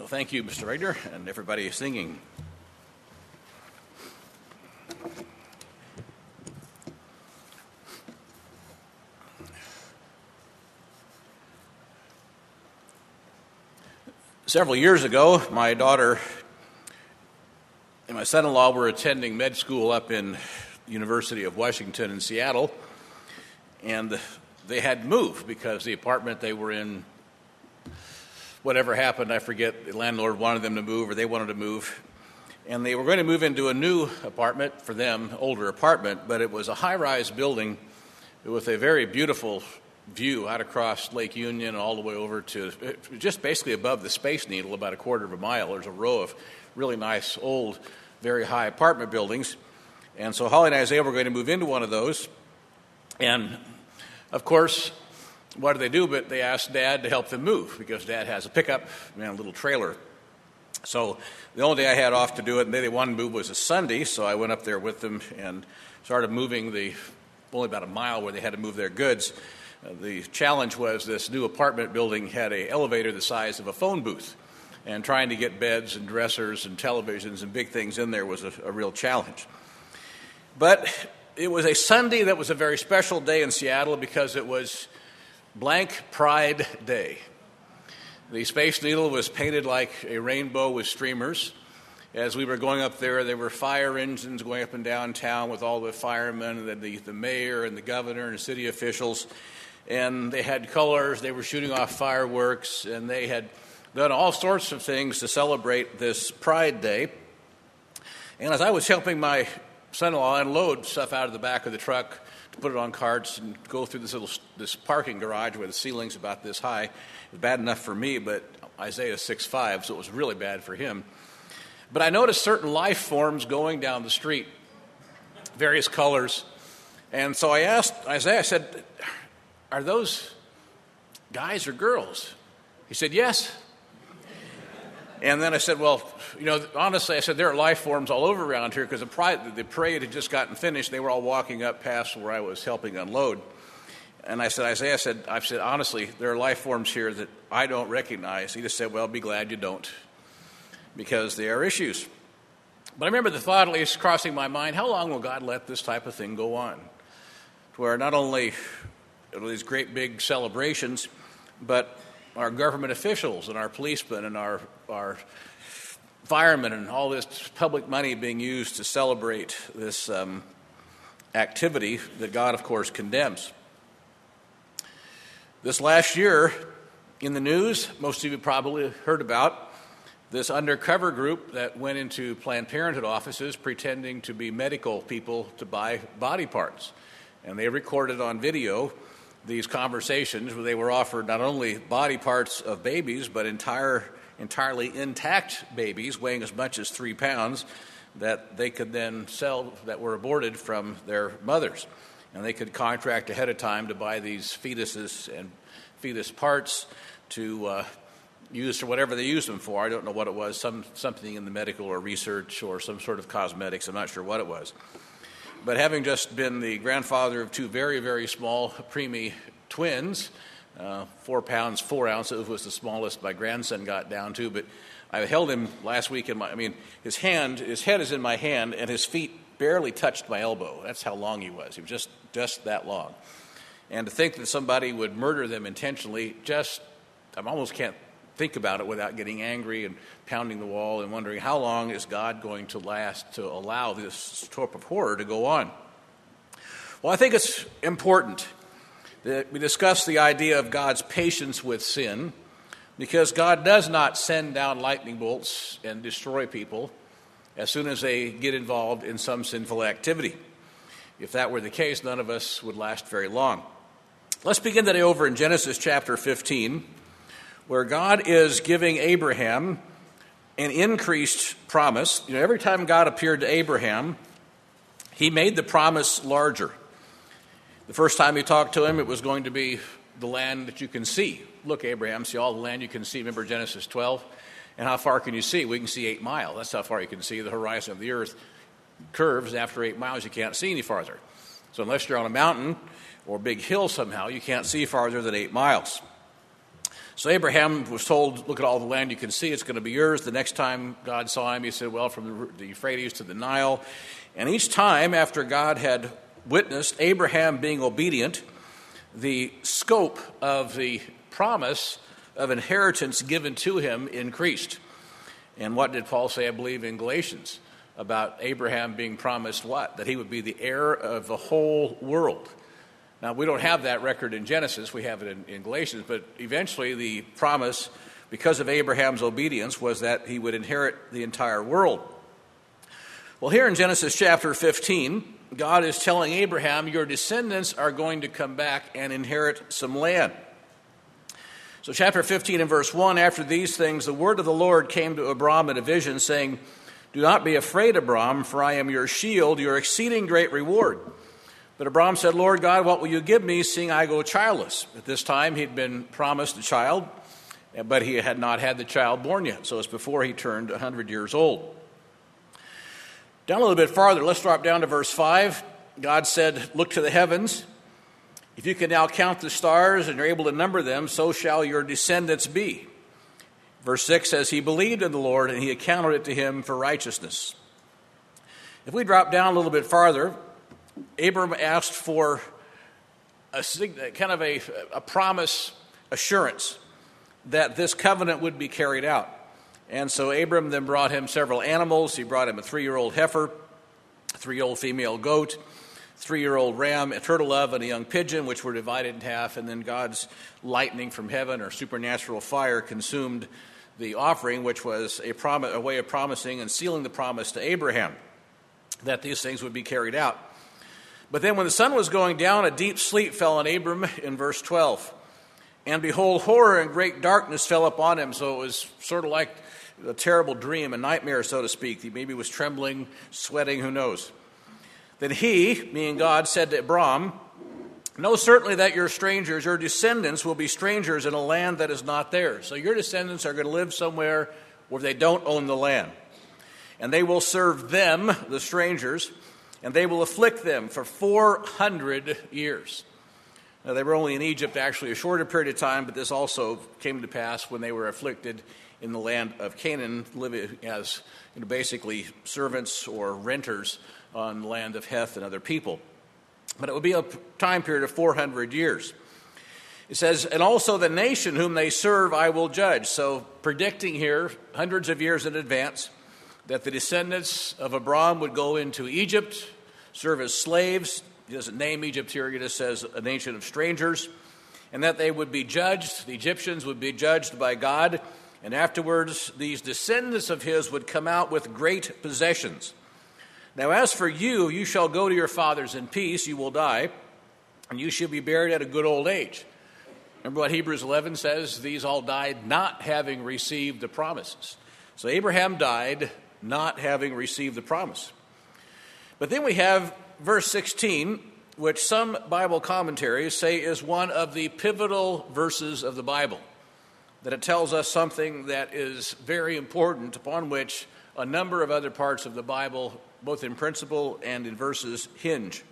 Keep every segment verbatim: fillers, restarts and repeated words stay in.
Well, thank you, Mister Regner, and everybody singing. Several years ago, my daughter and my son-in-law were attending med school up in University of Washington in Seattle, and they had to move because the apartment they were in, whatever happened, I forget, the landlord wanted them to move or they wanted to move, and they were going to move into a new apartment for them, older apartment, but it was a high-rise building with a very beautiful view out across Lake Union and all the way over to just basically above the Space Needle, about a quarter of a mile. There's a row of really nice, old, very high apartment buildings. And so Holly and Isaiah were going to move into one of those. And, of course, what did they do? But they asked Dad to help them move because Dad has a pickup and a little trailer. So the only day I had off to do it, and the day they wanted to move was a Sunday, so I went up there with them and started moving the only about a mile where they had to move their goods. Uh, the challenge was this new apartment building had an elevator the size of a phone booth, and trying to get beds and dressers and televisions and big things in there was a, a real challenge. But it was a Sunday that was a very special day in Seattle because it was Blank Pride Day. The Space Needle was painted like a rainbow with streamers. As we were going up there, there were fire engines going up and down town with all the firemen and the, the mayor and the governor and city officials. And they had colors, they were shooting off fireworks, and they had done all sorts of things to celebrate this Pride Day. And as I was helping my son-in-law unload stuff out of the back of the truck to put it on carts and go through this little this parking garage where the ceiling's about this high, it was bad enough for me, but Isaiah's six foot five, so it was really bad for him. But I noticed certain life forms going down the street, various colors. And so I asked Isaiah, I said, "Are those guys or girls?" He said, "Yes." And then I said, "Well, you know, honestly," I said, "there are life forms all over around here because the parade, the parade had just gotten finished. They were all walking up past where I was helping unload." And I said, Isaiah said, I said, "Honestly, there are life forms here that I don't recognize." He just said, "Well, be glad you don't, because they are issues." But I remember the thought at least crossing my mind, how long will God let this type of thing go on? To where not only these great big celebrations, but our government officials and our policemen and our, our firemen and all this public money being used to celebrate this um, activity that God, of course, condemns. This last year in the news, most of you probably heard about this undercover group that went into Planned Parenthood offices pretending to be medical people to buy body parts. And they recorded on video these conversations where they were offered not only body parts of babies, but entire, entirely intact babies weighing as much as three pounds that they could then sell that were aborted from their mothers. And they could contract ahead of time to buy these fetuses and fetus parts to uh, use for whatever they used them for. I don't know what it was, some something in the medical or research or some sort of cosmetics. I'm not sure what it was. But having just been the grandfather of two very, very small preemie twins, uh, four pounds, four ounces was the smallest my grandson got down to. But I held him last week in my, I mean, his hand, his head is in my hand, and his feet barely touched my elbow. That's how long he was. He was just, just that long. And to think that somebody would murder them intentionally, just, I almost can't think about it without getting angry and pounding the wall and wondering how long is God going to last to allow this type of horror to go on. Well, I think it's important that we discuss the idea of God's patience with sin, because God does not send down lightning bolts and destroy people as soon as they get involved in some sinful activity. If that were the case, none of us would last very long. Let's begin today over in Genesis chapter fifteen, where God is giving Abraham an increased promise. You know, every time God appeared to Abraham, he made the promise larger. The first time he talked to him, it was going to be the land that you can see. Look, Abraham, see all the land you can see. Remember Genesis twelve? And how far can you see? We can see eight miles. That's how far you can see. The horizon of the earth curves. After eight miles, you can't see any farther. So unless you're on a mountain or a big hill somehow, you can't see farther than eight miles. So Abraham was told, look at all the land you can see, it's going to be yours. The next time God saw him, he said, well, from the Euphrates to the Nile. And each time after God had witnessed Abraham being obedient, the scope of the promise of inheritance given to him increased. And what did Paul say, I believe, in Galatians about Abraham being promised what? That he would be the heir of the whole world. Now, we don't have that record in Genesis. We have it in, in Galatians. But eventually the promise, because of Abraham's obedience, was that he would inherit the entire world. Well, here in Genesis chapter fifteen, God is telling Abraham, your descendants are going to come back and inherit some land. So chapter fifteen and verse one, after these things, the word of the Lord came to Abram in a vision, saying, do not be afraid, Abram, for I am your shield, your exceeding great reward. But Abram said, Lord God, what will you give me, seeing I go childless? At this time, he'd been promised a child, but he had not had the child born yet. So it's before he turned one hundred years old. Down a little bit farther, let's drop down to verse five. God said, look to the heavens. If you can now count the stars and you're able to number them, so shall your descendants be. Verse six says, he believed in the Lord, and he accounted it to him for righteousness. If we drop down a little bit farther, Abram asked for a kind of a, a promise assurance that this covenant would be carried out. And so Abram then brought him several animals. He brought him a three-year-old heifer, a three-year-old female goat, three-year-old ram, a turtle dove, and a young pigeon, which were divided in half. And then God's lightning from heaven or supernatural fire consumed the offering, which was a, prom- a way of promising and sealing the promise to Abraham that these things would be carried out. But then when the sun was going down, a deep sleep fell on Abram in verse twelve. And behold, horror and great darkness fell upon him. So it was sort of like a terrible dream, a nightmare, so to speak. He maybe was trembling, sweating, who knows. Then he, meaning God, said to Abram, know certainly that your strangers, your descendants, will be strangers in a land that is not theirs. So your descendants are going to live somewhere where they don't own the land. And they will serve them, the strangers, and they will afflict them for four hundred years. Now, they were only in Egypt actually a shorter period of time, but this also came to pass when they were afflicted in the land of Canaan, living as you know, basically servants or renters on the land of Heth and other people. But it would be a time period of four hundred years. It says, and also the nation whom they serve I will judge. So predicting here, hundreds of years in advance, that the descendants of Abram would go into Egypt, serve as slaves. He doesn't name Egypt here, he just says a nation of strangers. And that they would be judged, the Egyptians would be judged by God. And afterwards, these descendants of his would come out with great possessions. Now, as for you, you shall go to your fathers in peace, you will die, and you shall be buried at a good old age. Remember what Hebrews eleven says? These all died not having received the promises. So Abraham died not having received the promise. But then we have verse sixteen, which some Bible commentaries say is one of the pivotal verses of the Bible, that it tells us something that is very important, upon which a number of other parts of the Bible, both in principle and in verses, hinge.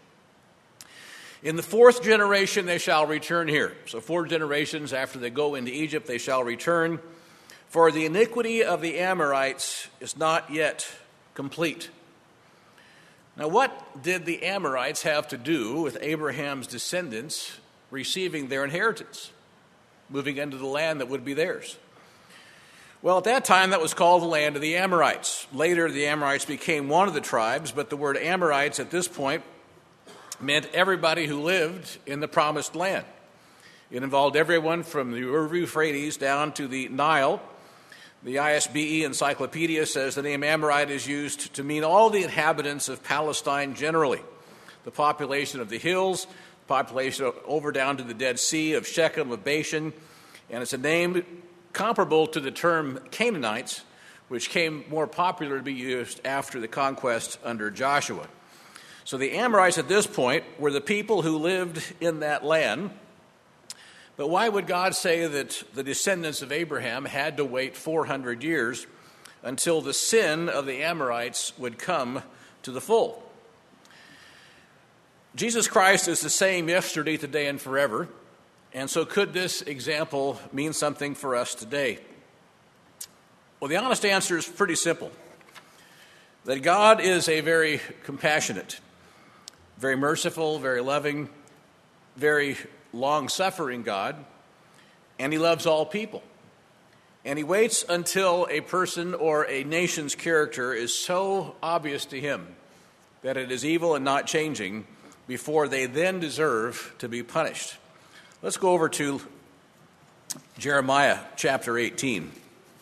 In the fourth generation they shall return here. So four generations after they go into Egypt, they shall return. For the iniquity of the Amorites is not yet complete. Now, what did the Amorites have to do with Abraham's descendants receiving their inheritance, moving into the land that would be theirs? Well, at that time, that was called the land of the Amorites. Later, the Amorites became one of the tribes, but the word Amorites at this point meant everybody who lived in the promised land. It involved everyone from the Euphrates down to the Nile. The I S B E Encyclopedia says the name Amorite is used to mean all the inhabitants of Palestine generally. The population of the hills, population over down to the Dead Sea, of Shechem, of Bashan, and it's a name comparable to the term Canaanites, which came more popular to be used after the conquest under Joshua. So the Amorites at this point were the people who lived in that land. But why would God say that the descendants of Abraham had to wait four hundred years until the sin of the Amorites would come to the full? Jesus Christ is the same yesterday, today, and forever. And so could this example mean something for us today? Well, the honest answer is pretty simple. That God is a very compassionate, very merciful, very loving, very long-suffering God, and he loves all people. And he waits until a person or a nation's character is so obvious to him that it is evil and not changing before they then deserve to be punished. Let's go over to Jeremiah chapter eighteen.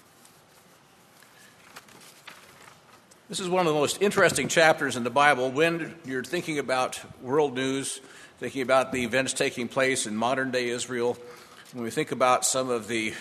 This is one of the most interesting chapters in the Bible when you're thinking about world news, thinking about the events taking place in modern-day Israel, when we think about some of the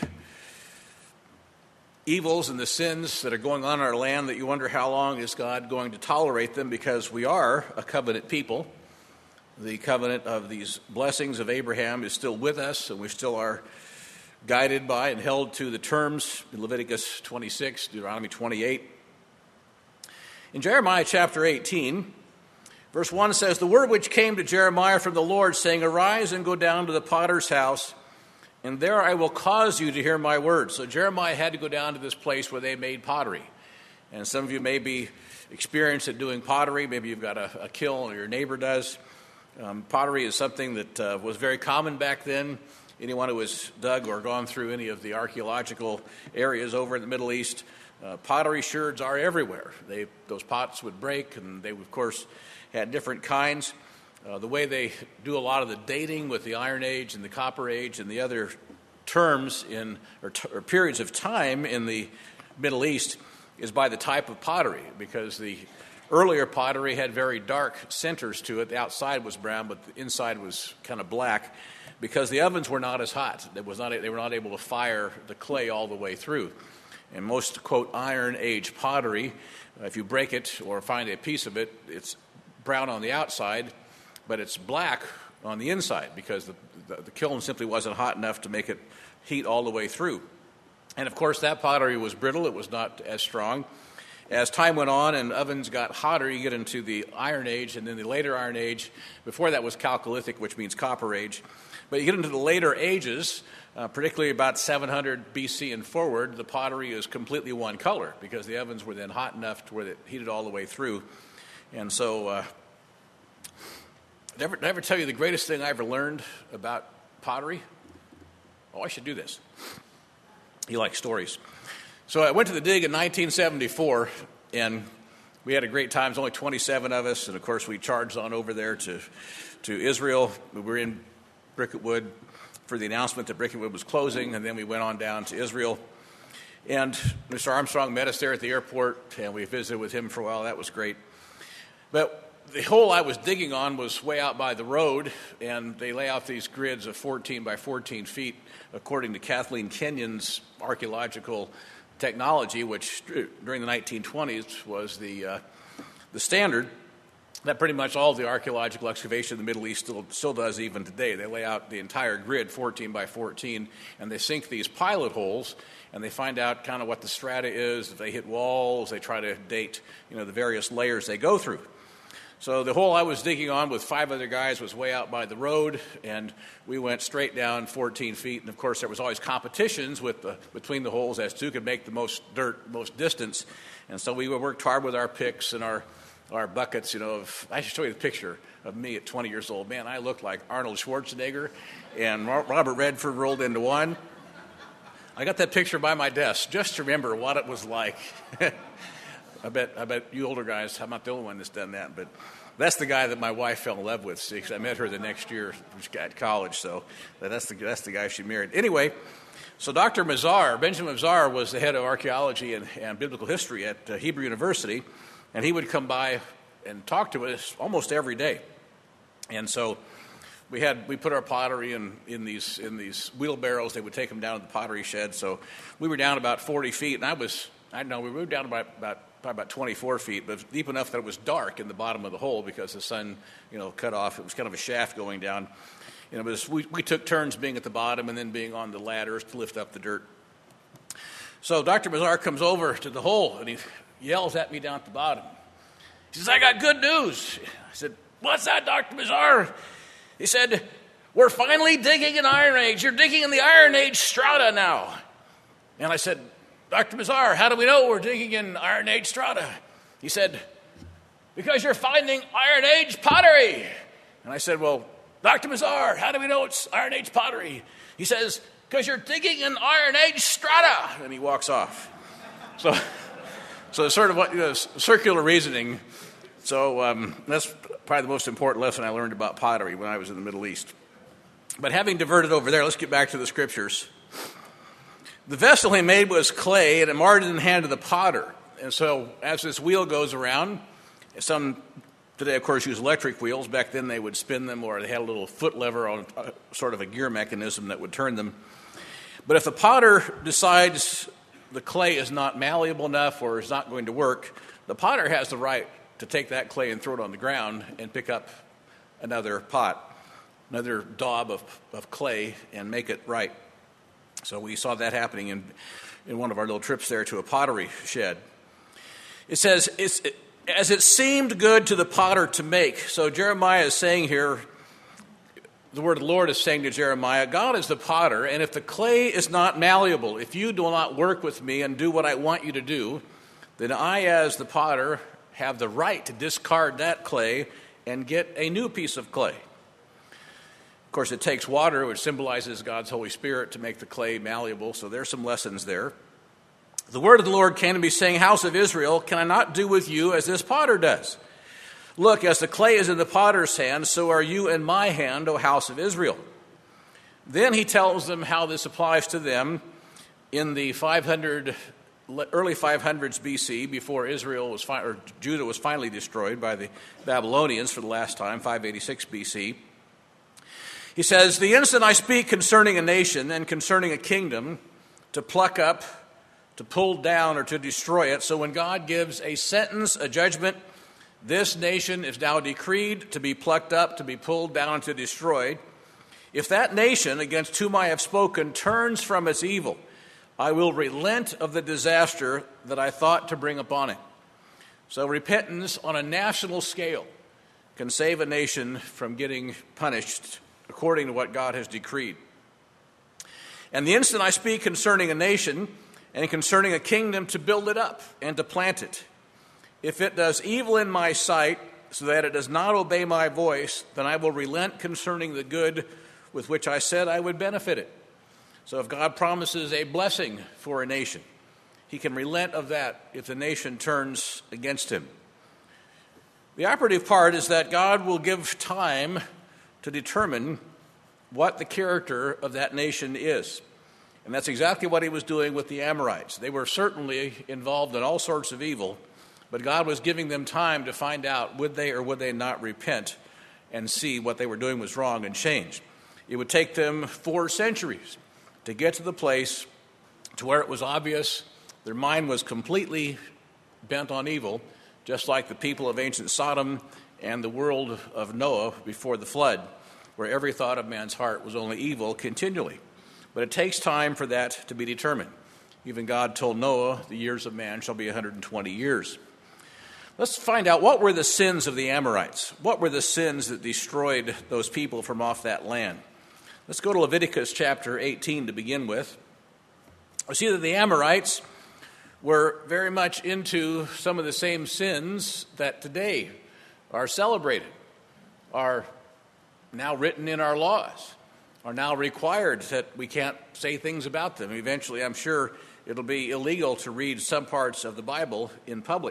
evils and the sins that are going on in our land, that you wonder how long is God going to tolerate them, because we are a covenant people. The covenant of these blessings of Abraham is still with us, and we still are guided by and held to the terms in Leviticus twenty-six, Deuteronomy twenty-eight. In Jeremiah chapter eighteen, verse one says, "The word which came to Jeremiah from the Lord, saying, Arise and go down to the potter's house, and there I will cause you to hear my words." So Jeremiah had to go down to this place where they made pottery. And some of you may be experienced at doing pottery. Maybe you've got a, a kiln, or your neighbor does. Um, pottery is something that uh, was very common back then. Anyone who has dug or gone through any of the archaeological areas over in the Middle East, uh, pottery sherds are everywhere. They, those pots would break, and they, of course, had different kinds. Uh, the way they do a lot of the dating with the Iron Age and the Copper Age and the other terms in or, t- or periods of time in the Middle East is by the type of pottery, because the earlier pottery had very dark centers to it. The outside was brown, but the inside was kind of black, because the ovens were not as hot. It was not, they were not able to fire the clay all the way through. And most, quote, Iron Age pottery, uh, if you break it or find a piece of it, it's brown on the outside, but it's black on the inside, because the, the, the kiln simply wasn't hot enough to make it heat all the way through. And, of course, that pottery was brittle. It was not as strong. As time went on and ovens got hotter, you get into the Iron Age, and then the later Iron Age. Before that was Chalcolithic, which means Copper Age. But you get into the later ages, uh, particularly about seven hundred B C and forward, the pottery is completely one color, because the ovens were then hot enough to where it heated all the way through. And so, uh, did I ever, did I ever tell you the greatest thing I ever learned about pottery? Oh, I should do this. You like stories. So I went to the dig in nineteen seventy-four, and we had a great time. There's only twenty-seven of us, and of course we charged on over there to, to Israel. We were in Bricketwood for the announcement that Bricketwood was closing, and then we went on down to Israel. And Mister Armstrong met us there at the airport, and we visited with him for a while. That was great. But the hole I was digging on was way out by the road, and they lay out these grids of fourteen by fourteen feet, according to Kathleen Kenyon's archaeological technology, which during the nineteen twenties was the uh, the standard. That pretty much all of the archaeological excavation in the Middle East still, still does even today. They lay out the entire grid, fourteen by fourteen, and they sink these pilot holes, and they find out kind of what the strata is. If they hit walls, they try to date, you know, the various layers they go through. So the hole I was digging on with five other guys was way out by the road, and we went straight down fourteen feet. And, of course, there was always competitions with the, between the holes as to who could make the most dirt, most distance. And so we worked hard with our picks and our, our buckets. You know, of, I should show you the picture of me at twenty years old. Man, I looked like Arnold Schwarzenegger, and Robert Redford rolled into one. I got that picture by my desk just to remember what it was like. I bet I bet you older guys, I'm not the only one that's done that, but that's the guy that my wife fell in love with. See, 'cause I met her the next year at college, so that's the that's the guy she married. Anyway, so Doctor Mazar, Benjamin Mazar, was the head of archaeology and, and biblical history at uh, Hebrew University, and he would come by and talk to us almost every day. And so we had we put our pottery in, in these in these wheelbarrows. They would take them down to the pottery shed. So we were down about forty feet, and I was I don't know we moved down about about. Probably about twenty-four feet, but deep enough that it was dark in the bottom of the hole because the sun, you know, cut off. It was kind of a shaft going down. You know, it was, we, we took turns being at the bottom and then being on the ladders to lift up the dirt. So Doctor Mazar comes over to the hole, and he yells at me down at the bottom. He says, "I got good news." I said, "What's that, Doctor Mazar?" He said, we're finally digging in Iron Age. You're digging in the Iron Age strata now. And I said, Doctor Mazar, how do we know we're digging in Iron Age strata? He said, because you're finding Iron Age pottery. And I said, well, Doctor Mazar, how do we know it's Iron Age pottery? He says, because you're digging in Iron Age strata. And he walks off. So, so it's sort of what, you know, circular reasoning. So um, that's probably the most important lesson I learned about pottery when I was in the Middle East. But having diverted over there, let's get back to the scriptures. The vessel he made was clay, and it marred in the hand of the potter. And so as this wheel goes around, some today, of course, use electric wheels. Back then they would spin them, or they had a little foot lever on uh, sort of a gear mechanism that would turn them. But if the potter decides the clay is not malleable enough or is not going to work, the potter has the right to take that clay and throw it on the ground and pick up another pot, another daub of, of clay, and make it right. So we saw that happening in, in one of our little trips there to a pottery shed. It says, it's, it, as it seemed good to the potter to make. So Jeremiah is saying here, the word of the Lord is saying to Jeremiah, God is the potter, and if the clay is not malleable, if you do not work with me and do what I want you to do, then I, as the potter, have the right to discard that clay and get a new piece of clay. Of course, it takes water, which symbolizes God's Holy Spirit, to make the clay malleable, so there's some lessons there. The word of the Lord came to me, saying, House of Israel, can I not do with you as this potter does? Look, as the clay is in the potter's hand, so are you in my hand, O house of Israel. Then he tells them how this applies to them in the five hundred, early five hundreds B C, before Israel was fi- or Judah was finally destroyed by the Babylonians for the last time, five eighty-six B C. He says, the instant I speak concerning a nation and concerning a kingdom, to pluck up, to pull down, or to destroy it. So when God gives a sentence, a judgment, this nation is now decreed to be plucked up, to be pulled down, to destroyed. If that nation against whom I have spoken turns from its evil, I will relent of the disaster that I thought to bring upon it. So repentance on a national scale can save a nation from getting punished according to what God has decreed. And the instant I speak concerning a nation and concerning a kingdom, to build it up and to plant it. If it does evil in my sight, so that it does not obey my voice, then I will relent concerning the good with which I said I would benefit it. So if God promises a blessing for a nation, he can relent of that if the nation turns against him. The operative part is that God will give time to determine what the character of that nation is. And that's exactly what he was doing with the Amorites. They were certainly involved in all sorts of evil, but God was giving them time to find out would they or would they not repent and see what they were doing was wrong and change. It would take them four centuries to get to the place to where it was obvious their mind was completely bent on evil, just like the people of ancient Sodom and the world of Noah before the flood, where every thought of man's heart was only evil continually. But it takes time for that to be determined. Even God told Noah, the years of man shall be one hundred twenty years. Let's find out, what were the sins of the Amorites? What were the sins that destroyed those people from off that land? Let's go to Leviticus chapter eighteen to begin with. We see that the Amorites were very much into some of the same sins that today are celebrated, are now written in our laws, are now required that we can't say things about them. Eventually, I'm sure it'll be illegal to read some parts of the Bible in public.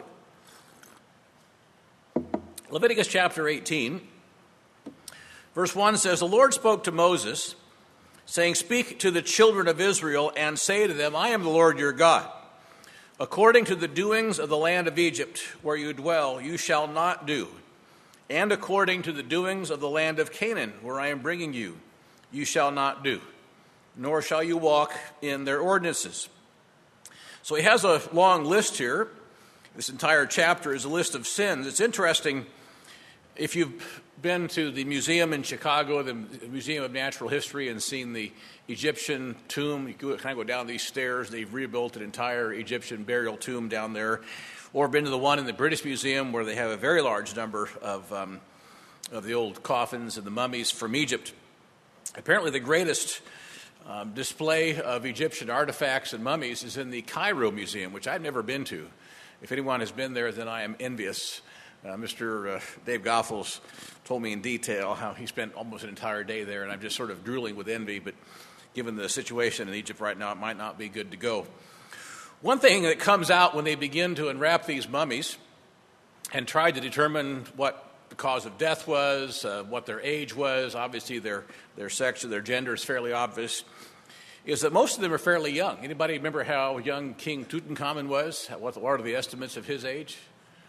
Leviticus chapter eighteen, verse one says, the Lord spoke to Moses, saying, speak to the children of Israel and say to them, I am the Lord your God. According to the doings of the land of Egypt, where you dwell, you shall not do. And according to the doings of the land of Canaan, where I am bringing you, you shall not do. Nor shall you walk in their ordinances. So he has a long list here. This entire chapter is a list of sins. It's interesting, if you've been to the museum in Chicago, the Museum of Natural History, and seen the Egyptian tomb, you kind of go down these stairs. They've rebuilt an entire Egyptian burial tomb down there. Or been to the one in the British Museum, where they have a very large number of, um, of the old coffins and the mummies from Egypt. Apparently the greatest um, display of Egyptian artifacts and mummies is in the Cairo Museum, which I've never been to. If anyone has been there, then I am envious. Uh, Mister Uh, Dave Goethals told me in detail how he spent almost an entire day there, and I'm just sort of drooling with envy, but given the situation in Egypt right now, it might not be good to go. One thing that comes out when they begin to unwrap these mummies and try to determine what the cause of death was, uh, what their age was, obviously their, their sex or their gender is fairly obvious, is that most of them are fairly young. Anybody remember how young King Tutankhamun was? What are the estimates of his age?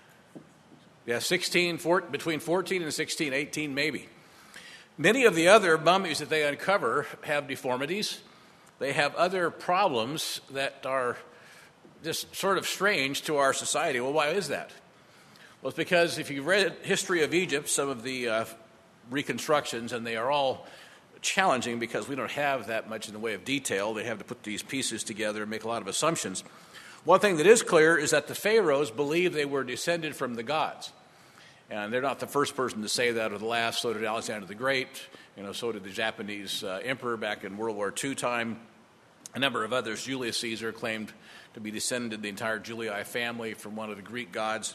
Yeah, sixteen, fourteen, between fourteen and sixteen, eighteen maybe. Many of the other mummies that they uncover have deformities. They have other problems that are just sort of strange to our society. Well, why is that? Well, it's because if you've read History of Egypt, some of the uh, reconstructions, and they are all challenging because we don't have that much in the way of detail. They have to put these pieces together and make a lot of assumptions. One thing that is clear is that the pharaohs believed they were descended from the gods. And they're not the first person to say that or the last. So did Alexander the Great. You know, so did the Japanese uh, emperor back in World War Two time. A number of others. Julius Caesar claimed to be descended, the entire Julii family, from one of the Greek gods.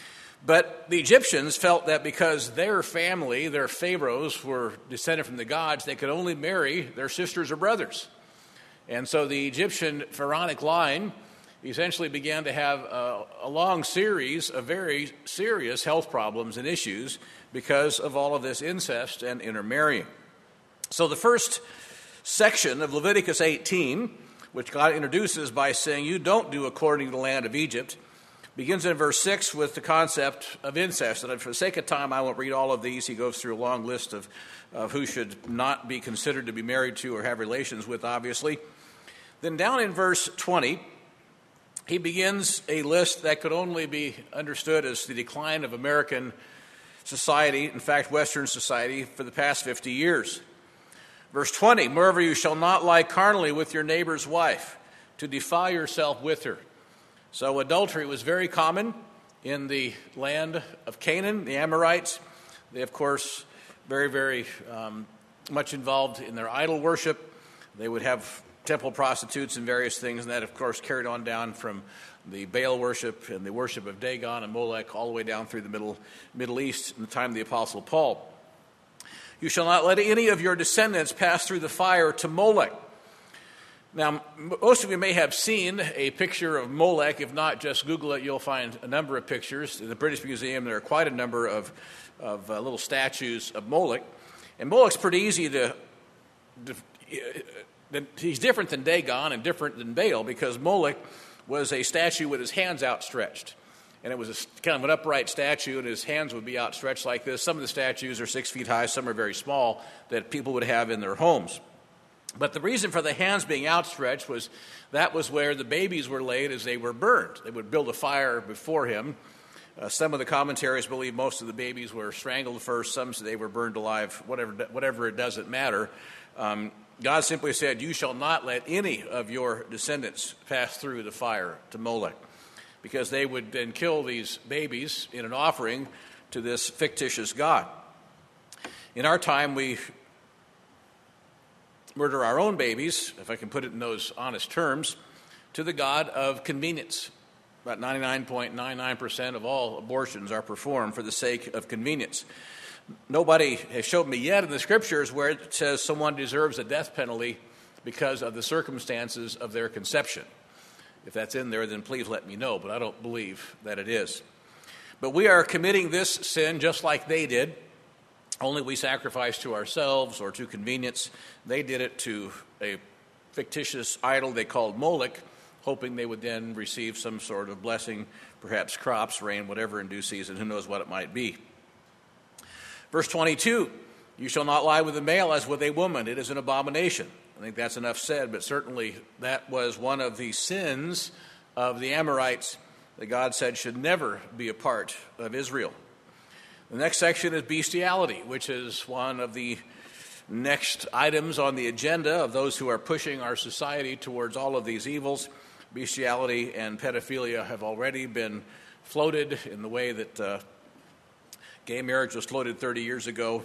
But the Egyptians felt that because their family, their pharaohs, were descended from the gods, they could only marry their sisters or brothers. And so the Egyptian pharaonic line essentially began to have a, a long series of very serious health problems and issues because of all of this incest and intermarrying. So the first section of Leviticus eighteen, which God introduces by saying, "You don't do according to the land of Egypt," begins in verse six with the concept of incest. And for the sake of time, I won't read all of these. He goes through a long list of, of who should not be considered to be married to or have relations with, obviously. Then down in verse twenty, he begins a list that could only be understood as the decline of American society, in fact, Western society, for the past fifty years. Verse twenty, "Moreover, you shall not lie carnally with your neighbor's wife, to defile yourself with her." So adultery was very common in the land of Canaan, the Amorites. They, of course, very, very um, much involved in their idol worship. They would have temple prostitutes and various things, and that, of course, carried on down from the Baal worship and the worship of Dagon and Molech all the way down through the Middle, Middle East in the time of the Apostle Paul. "You shall not let any of your descendants pass through the fire to Molech." Now, most of you may have seen a picture of Molech. If not, just Google it. You'll find a number of pictures. In the British Museum, there are quite a number of, of uh, little statues of Molech. And Molech's pretty easy to... to uh, he's different than Dagon and different than Baal because Molech was a statue with his hands outstretched. And it was a, kind of an upright statue, and his hands would be outstretched like this. Some of the statues are six feet high. Some are very small that people would have in their homes. But the reason for the hands being outstretched was that was where the babies were laid as they were burned. They would build a fire before him. Uh, some of the commentaries believe most of the babies were strangled first. Some say they were burned alive. Whatever, whatever it doesn't matter. Um, God simply said, "You shall not let any of your descendants pass through the fire to Molech," because they would then kill these babies in an offering to this fictitious god. In our time, we murder our own babies, if I can put it in those honest terms, to the god of convenience. About ninety-nine point nine nine percent of all abortions are performed for the sake of convenience. Nobody has showed me yet in the scriptures where it says someone deserves a death penalty because of the circumstances of their conception. If that's in there, then please let me know, but I don't believe that it is. But we are committing this sin just like they did. Only we sacrifice to ourselves or to convenience. They did it to a fictitious idol they called Molech, hoping they would then receive some sort of blessing, perhaps crops, rain, whatever in due season. Who knows what it might be. Verse twenty-two, "You shall not lie with a male as with a woman. It is an abomination." I think that's enough said, but certainly that was one of the sins of the Amorites that God said should never be a part of Israel. The next section is bestiality, which is one of the next items on the agenda of those who are pushing our society towards all of these evils. Bestiality and pedophilia have already been floated in the way that uh, gay marriage was floated thirty years ago.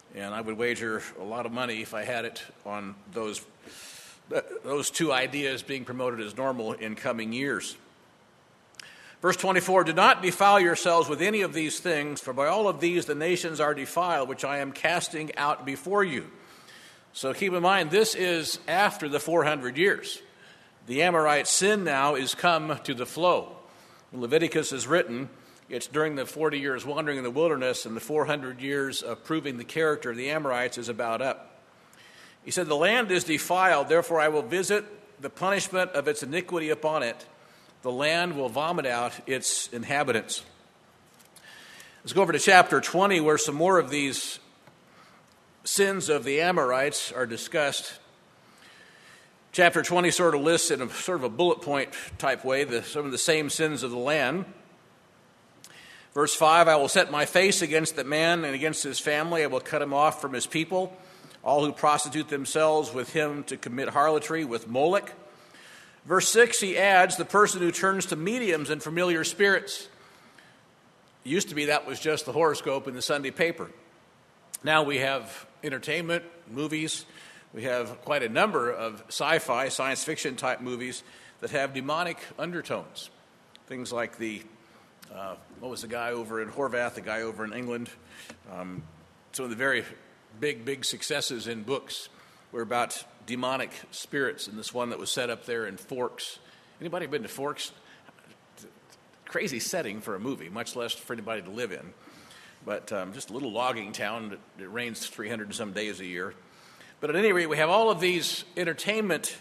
And I would wager a lot of money, if I had it, on those, those two ideas being promoted as normal in coming years. Verse twenty-four, do not defile yourselves with any of these things, for by all of these the nations are defiled, which I am casting out before you. So keep in mind, this is after the four hundred years. The Amorite sin now is come to the flow. Leviticus is written, it's during the forty years wandering in the wilderness, and the four hundred years of proving the character of the Amorites is about up. He said, the land is defiled, therefore I will visit the punishment of its iniquity upon it. The land will vomit out its inhabitants. Let's go over to chapter twenty, where some more of these sins of the Amorites are discussed. Chapter twenty sort of lists in a sort of a bullet point type way the, some of the same sins of the land. Verse five, I will set my face against the man and against his family. I will cut him off from his people, all who prostitute themselves with him to commit harlotry with Molech. Verse six, he adds, the person who turns to mediums and familiar spirits. It used to be that was just the horoscope in the Sunday paper. Now we have entertainment, movies. We have quite a number of sci-fi, science fiction type movies that have demonic undertones. Things like the, uh, what was the guy over in Horvath, the guy over in England? Um, some of the very big, big successes in books were about demonic spirits, and this one that was set up there in Forks. Anybody been to Forks? Crazy setting for a movie, much less for anybody to live in. But um, just a little logging town that it rains three hundred and some days a year. But at any rate, we have all of these entertainment,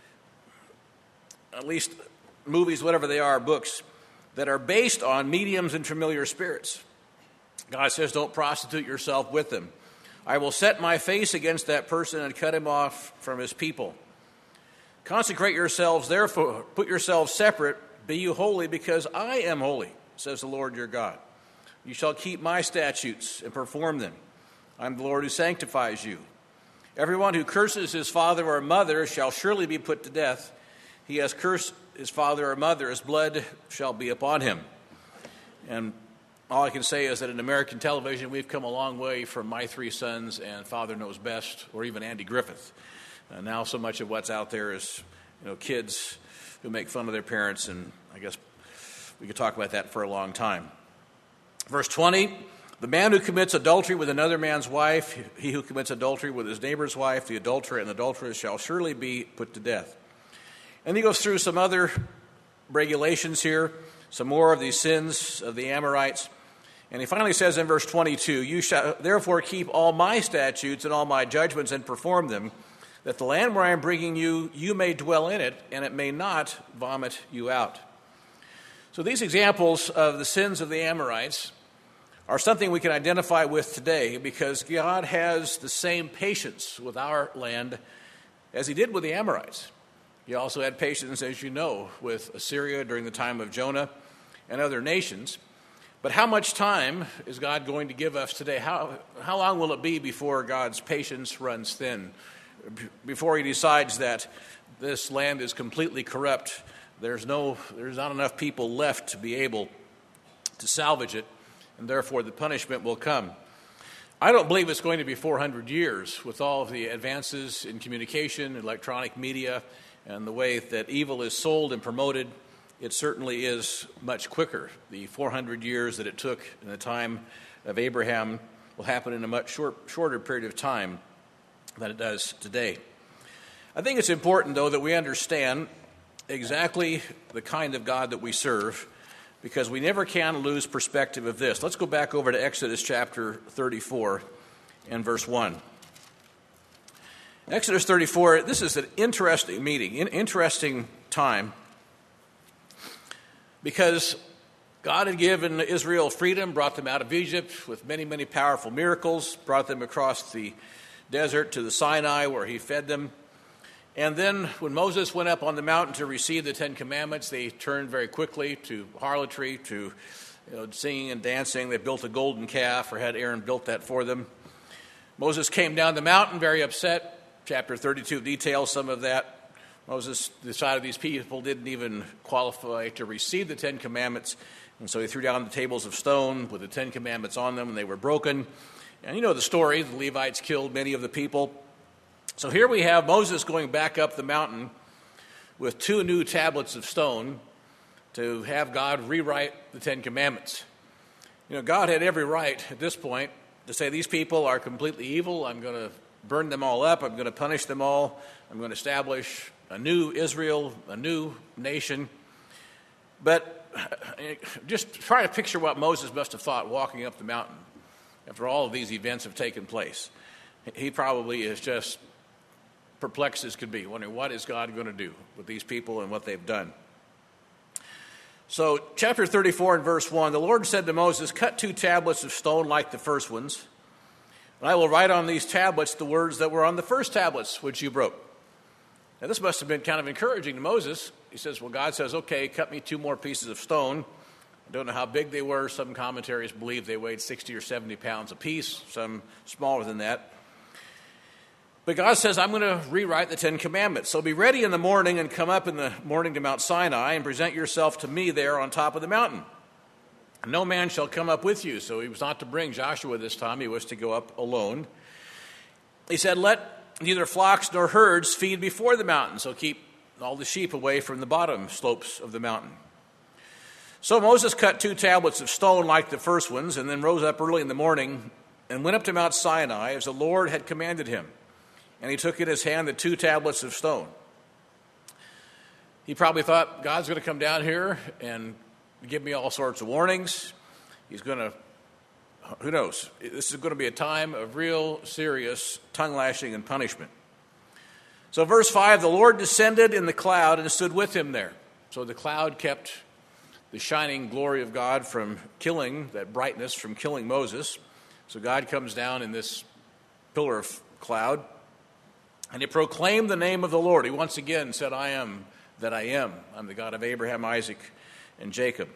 at least movies, whatever they are, books, that are based on mediums and familiar spirits. God says, don't prostitute yourself with them. I will set my face against that person and cut him off from his people. Consecrate yourselves, therefore, put yourselves separate, be you holy, because I am holy, says the Lord your God. You shall keep my statutes and perform them. I am the Lord who sanctifies you. Everyone who curses his father or mother shall surely be put to death. He has cursed his father or mother, his blood shall be upon him. And all I can say is that in American television, we've come a long way from My Three Sons and Father Knows Best, or even Andy Griffith. Uh, now so much of what's out there is, you know, kids who make fun of their parents, and I guess we could talk about that for a long time. Verse twenty, the man who commits adultery with another man's wife, he who commits adultery with his neighbor's wife, the adulterer and the adulteress shall surely be put to death. And he goes through some other regulations here, some more of these sins of the Amorites. And he finally says in verse twenty-two, you shall therefore keep all my statutes and all my judgments and perform them, that the land where I am bringing you, you may dwell in it, and it may not vomit you out. So these examples of the sins of the Amorites are something we can identify with today, because God has the same patience with our land as he did with the Amorites. He also had patience, as you know, with Assyria during the time of Jonah and other nations. But how much time is God going to give us today? How, how long will it be before God's patience runs thin? Before he decides that this land is completely corrupt, there's no, there's not enough people left to be able to salvage it, and therefore the punishment will come. I don't believe it's going to be four hundred years with all of the advances in communication, electronic media, and the way that evil is sold and promoted. It certainly is much quicker. The four hundred years that it took in the time of Abraham will happen in a much short, shorter period of time than it does today. I think it's important, though, that we understand exactly the kind of God that we serve, because we never can lose perspective of this. Let's go back over to Exodus chapter thirty-four and verse one. Exodus thirty-four, this is an interesting meeting, an interesting time, because God had given Israel freedom, brought them out of Egypt with many, many powerful miracles, brought them across the desert to the Sinai where he fed them. And then when Moses went up on the mountain to receive the Ten Commandments, they turned very quickly to harlotry, to you know, singing and dancing. They built a golden calf, or had Aaron built that for them. Moses came down the mountain very upset. Chapter thirty-two details some of that. Moses decided these people didn't even qualify to receive the Ten Commandments, and so he threw down the tables of stone with the Ten Commandments on them, and they were broken. And you know the story. The Levites killed many of the people. So here we have Moses going back up the mountain with two new tablets of stone to have God rewrite the Ten Commandments. You know, God had every right at this point to say, these people are completely evil. I'm going to burn them all up. I'm going to punish them all. I'm going to establish a new Israel, a new nation. But just try to picture what Moses must have thought walking up the mountain after all of these events have taken place. He probably is just perplexed as could be, wondering what is God going to do with these people and what they've done. So chapter thirty-four and verse one, the Lord said to Moses, cut two tablets of stone like the first ones, and I will write on these tablets the words that were on the first tablets which you broke. Now this must have been kind of encouraging to Moses. He says, well, God says, okay, cut me two more pieces of stone. I don't know how big they were. Some commentaries believe they weighed sixty or seventy pounds apiece, some smaller than that. But God says, I'm going to rewrite the Ten Commandments. So be ready in the morning and come up in the morning to Mount Sinai and present yourself to me there on top of the mountain. No man shall come up with you. So he was not to bring Joshua this time. He was to go up alone. He said, let neither flocks nor herds feed before the mountain. So keep all the sheep away from the bottom slopes of the mountain. So Moses cut two tablets of stone like the first ones and then rose up early in the morning and went up to Mount Sinai as the Lord had commanded him. And he took in his hand the two tablets of stone. He probably thought, God's going to come down here and give me all sorts of warnings. He's going to, who knows? This is going to be a time of real serious tongue lashing and punishment. So verse five, the Lord descended in the cloud and stood with him there. So the cloud kept the shining glory of God from killing, that brightness from killing Moses. So God comes down in this pillar of cloud. And he proclaimed the name of the Lord. He once again said, I am that I am. I'm the God of Abraham, Isaac, and Jacob.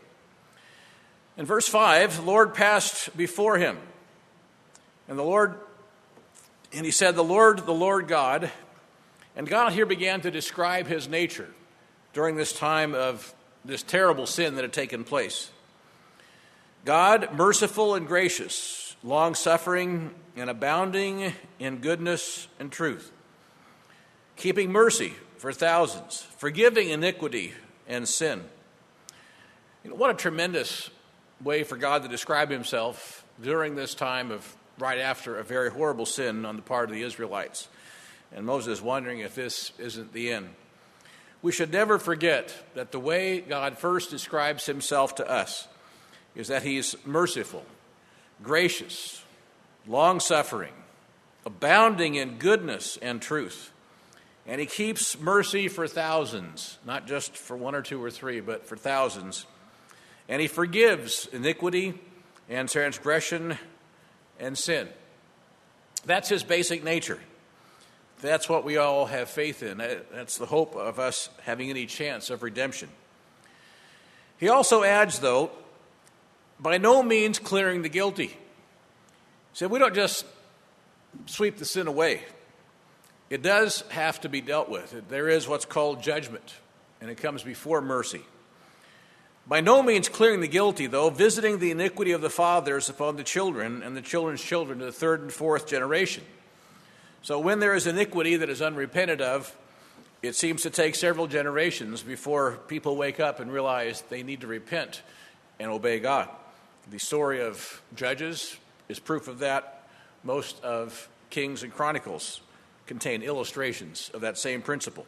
In verse five, the Lord passed before him. And the Lord, and he said, the Lord, the Lord God. And God here began to describe his nature during this time of this terrible sin that had taken place. God, merciful and gracious, long-suffering and abounding in goodness and truth, keeping mercy for thousands, forgiving iniquity and sin. You know, what a tremendous way for God to describe himself during this time of right after a very horrible sin on the part of the Israelites. And Moses is wondering if this isn't the end. We should never forget that the way God first describes himself to us is that he's merciful, gracious, long-suffering, abounding in goodness and truth. And he keeps mercy for thousands, not just for one or two or three, but for thousands. And he forgives iniquity and transgression and sin. That's his basic nature. That's what we all have faith in. That's the hope of us having any chance of redemption. He also adds, though, by no means clearing the guilty. He said, we don't just sweep the sin away. It does have to be dealt with. There is what's called judgment, and it comes before mercy. By no means clearing the guilty, though, visiting the iniquity of the fathers upon the children and the children's children to the third and fourth generation. So when there is iniquity that is unrepented of, it seems to take several generations before people wake up and realize they need to repent and obey God. The story of Judges is proof of that. Most of Kings and Chronicles contain illustrations of that same principle.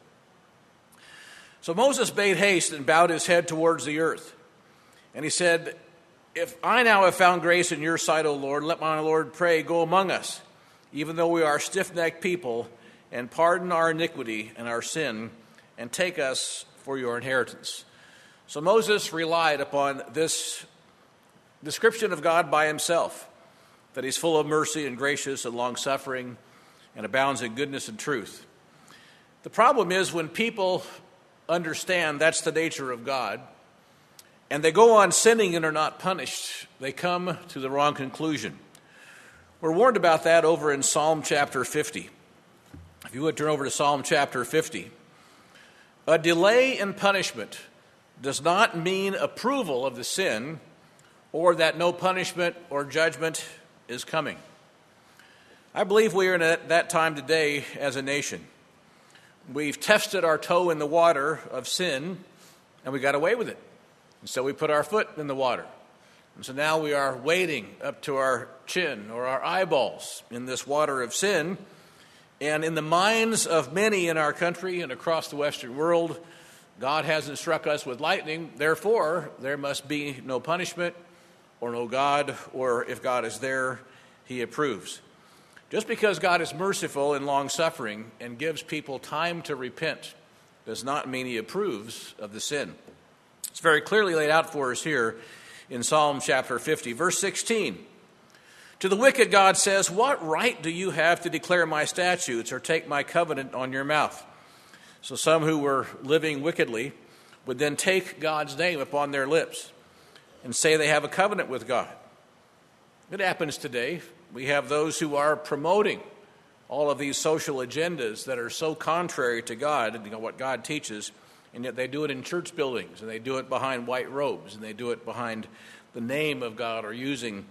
So Moses made haste and bowed his head towards the earth. And he said, if I now have found grace in your sight, O Lord, let my Lord pray, go among us, even though we are stiff-necked people, and pardon our iniquity and our sin, and take us for your inheritance. So Moses relied upon this description of God by himself, that he's full of mercy and gracious and long-suffering, and abounds in goodness and truth. The problem is when people understand that's the nature of God, and they go on sinning and are not punished, they come to the wrong conclusion. We're warned about that over in Psalm chapter fifty. If you would turn over to Psalm chapter fifty. A delay in punishment does not mean approval of the sin or that no punishment or judgment is coming. I believe we are at that time today as a nation. We've tested our toe in the water of sin, and we got away with it. And so we put our foot in the water. And so now we are wading up to our chin or our eyeballs in this water of sin. And in the minds of many in our country and across the Western world, God hasn't struck us with lightning. Therefore, there must be no punishment or no God, or if God is there, he approves. Just because God is merciful and long-suffering and gives people time to repent does not mean he approves of the sin. It's very clearly laid out for us here in Psalm chapter fifty, verse sixteen. To the wicked, God says, "What right do you have to declare my statutes or take my covenant on your mouth?" So some who were living wickedly would then take God's name upon their lips and say they have a covenant with God. It happens today. We have those who are promoting all of these social agendas that are so contrary to God and you know, what God teaches, and yet they do it in church buildings, and they do it behind white robes, and they do it behind the name of God or using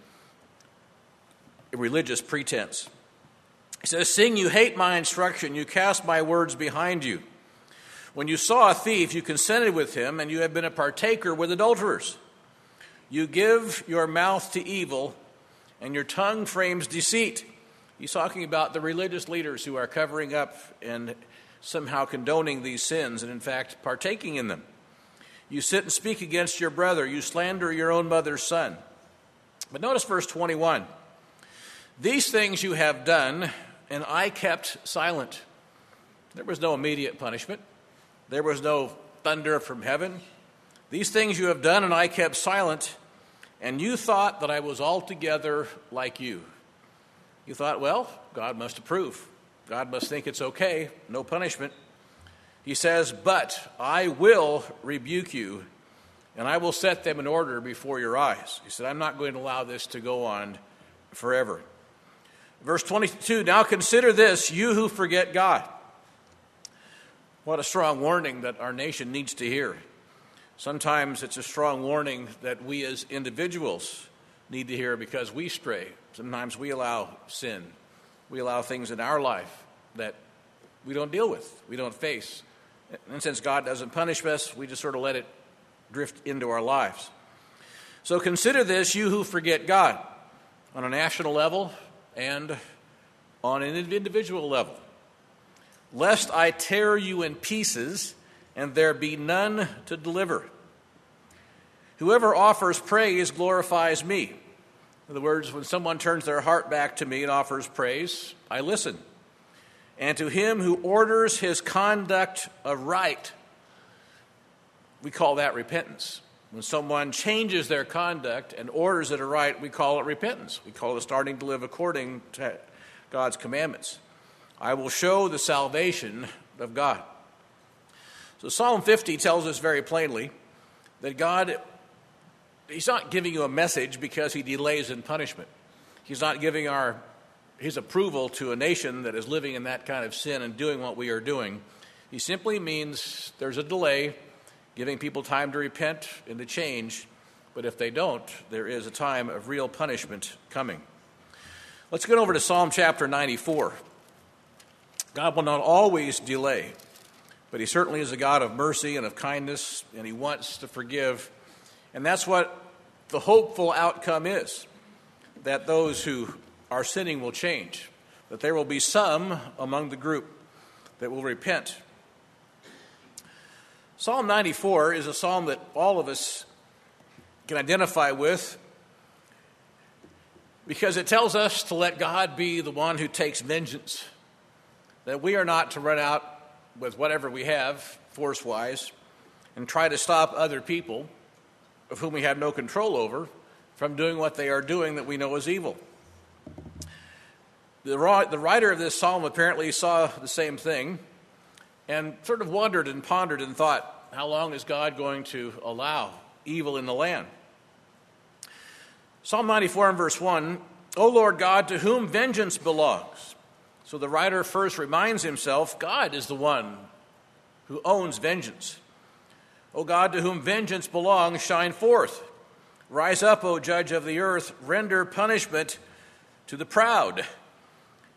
a religious pretense. He says, "Seeing you hate my instruction, you cast my words behind you. When you saw a thief, you consented with him, and you have been a partaker with adulterers. You give your mouth to evil, and your tongue frames deceit." He's talking about the religious leaders who are covering up and somehow condoning these sins and, in fact, partaking in them. You sit and speak against your brother. You slander your own mother's son. But notice verse twenty-one. "These things you have done, and I kept silent." There was no immediate punishment. There was no thunder from heaven. "These things you have done, and I kept silent, and you thought that I was altogether like you." You thought, well, God must approve. God must think it's okay, no punishment. He says, "But I will rebuke you, and I will set them in order before your eyes." He said, I'm not going to allow this to go on forever. Verse twenty-two, "Now consider this, you who forget God." What a strong warning that our nation needs to hear. Sometimes it's a strong warning that we as individuals need to hear because we stray. Sometimes we allow sin. We allow things in our life that we don't deal with, we don't face. And since God doesn't punish us, we just sort of let it drift into our lives. So consider this, you who forget God, on a national level and on an individual level. "Lest I tear you in pieces, and there be none to deliver. Whoever offers praise glorifies me." In other words, when someone turns their heart back to me and offers praise, I listen. "And to him who orders his conduct aright," we call that repentance. When someone changes their conduct and orders it aright, we call it repentance. We call it starting to live according to God's commandments. "I will show the salvation of God." So Psalm fifty tells us very plainly that God, he's not giving you a message because he delays in punishment. He's not giving our his approval to a nation that is living in that kind of sin and doing what we are doing. He simply means there's a delay, giving people time to repent and to change. But if they don't, there is a time of real punishment coming. Let's get over to Psalm chapter ninety-four. God will not always delay, but he certainly is a God of mercy and of kindness, and he wants to forgive. And that's what the hopeful outcome is, that those who are sinning will change, that there will be some among the group that will repent. Psalm ninety-four is a psalm that all of us can identify with because it tells us to let God be the one who takes vengeance, that we are not to run out with whatever we have, force-wise, and try to stop other people of whom we have no control over from doing what they are doing that we know is evil. The writer of this psalm apparently saw the same thing and sort of wondered and pondered and thought, how long is God going to allow evil in the land? Psalm ninety-four and verse one, "O Lord God, to whom vengeance belongs." So the writer first reminds himself, God is the one who owns vengeance. "O God, to whom vengeance belongs, shine forth. Rise up, O judge of the earth, render punishment to the proud.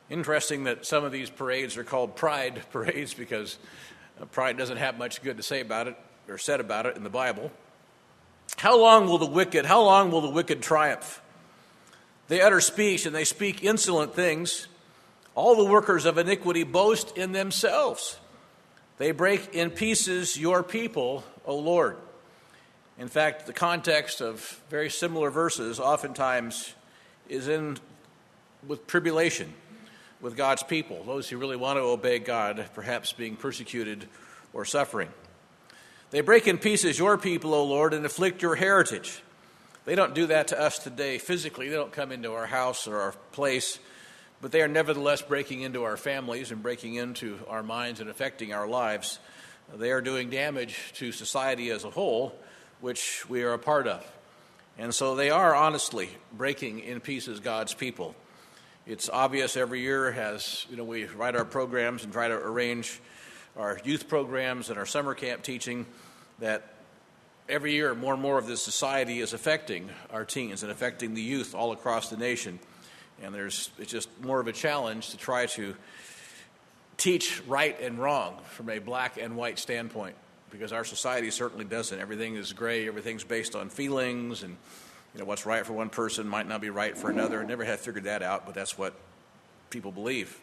Interesting that some of these parades are called pride parades because pride doesn't have much good to say about it or said about it in the Bible. How long will the wicked, how long will the wicked triumph? They utter speech and they speak insolent things. All the workers of iniquity boast in themselves. They break in pieces your people, O Lord. In fact, the context of very similar verses oftentimes is in with tribulation with God's people, those who really want to obey God, perhaps being persecuted or suffering. They break in pieces your people, O Lord, and afflict your heritage. They don't do that to us today physically. They don't come into our house or our place, but they are nevertheless breaking into our families and breaking into our minds and affecting our lives. They are doing damage to society as a whole, which we are a part of. And so they are honestly breaking in pieces God's people. It's obvious every year as you know we write our programs and try to arrange our youth programs and our summer camp teaching that every year more and more of this society is affecting our teens and affecting the youth all across the nation. And there's it's just more of a challenge to try to teach right and wrong from a black and white standpoint, because our society certainly doesn't. Everything is gray. Everything's based on feelings, and you know what's right for one person might not be right for another. I never have figured that out, but that's what people believe.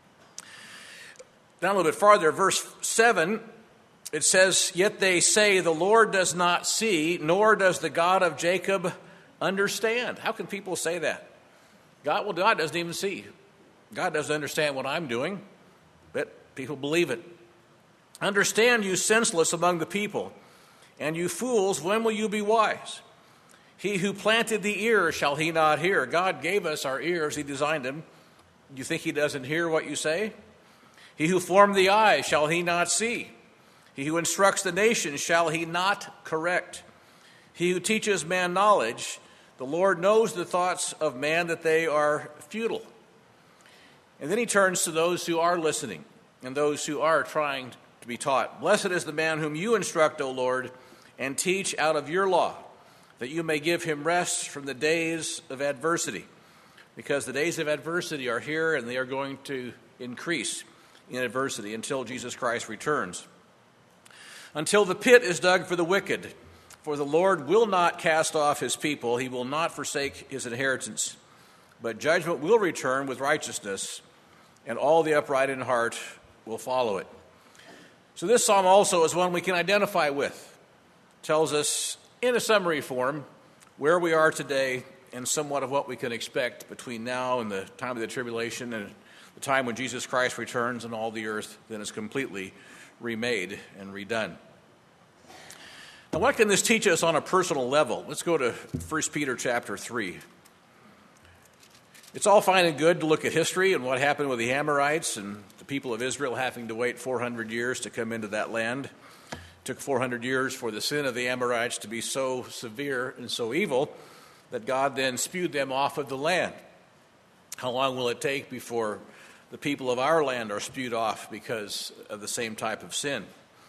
Down a little bit farther, verse seven, it says, "Yet they say, the Lord does not see, nor does the God of Jacob understand." How can people say that? God, well, God doesn't even see. God doesn't understand what I'm doing, but people believe it. "Understand, you senseless among the people, and you fools, when will you be wise? He who planted the ear, shall he not hear?" God gave us our ears. He designed them. You think he doesn't hear what you say? "He who formed the eye, shall he not see? He who instructs the nations, shall he not correct? He who teaches man knowledge, the Lord knows the thoughts of man, that they are futile." And then he turns to those who are listening and those who are trying to be taught. "Blessed is the man whom you instruct, O Lord, and teach out of your law, that you may give him rest from the days of adversity." Because the days of adversity are here, and they are going to increase in adversity until Jesus Christ returns. "Until the pit is dug for the wicked, for the Lord will not cast off his people. He will not forsake his inheritance. But judgment will return with righteousness, and all the upright in heart will follow it." So this psalm also is one we can identify with. It tells us in a summary form where we are today and somewhat of what we can expect between now and the time of the tribulation and the time when Jesus Christ returns and all the earth then is completely remade and redone. Now, what can this teach us on a personal level? Let's go to First Peter chapter three. It's all fine and good to look at history and what happened with the Amorites and the people of Israel having to wait four hundred years to come into that land. It took four hundred years for the sin of the Amorites to be so severe and so evil that God then spewed them off of the land. How long will it take before the people of our land are spewed off because of the same type of sin?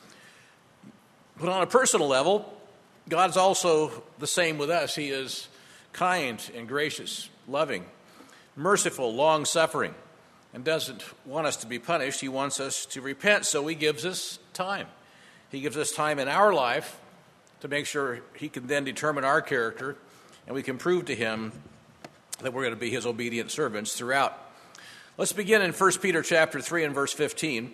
But on a personal level, God's also the same with us. He is kind and gracious, loving, merciful, long-suffering, and doesn't want us to be punished. He wants us to repent, so he gives us time. He gives us time in our life to make sure he can then determine our character, and we can prove to him that we're going to be his obedient servants throughout. Let's begin in First Peter chapter three and verse fifteen.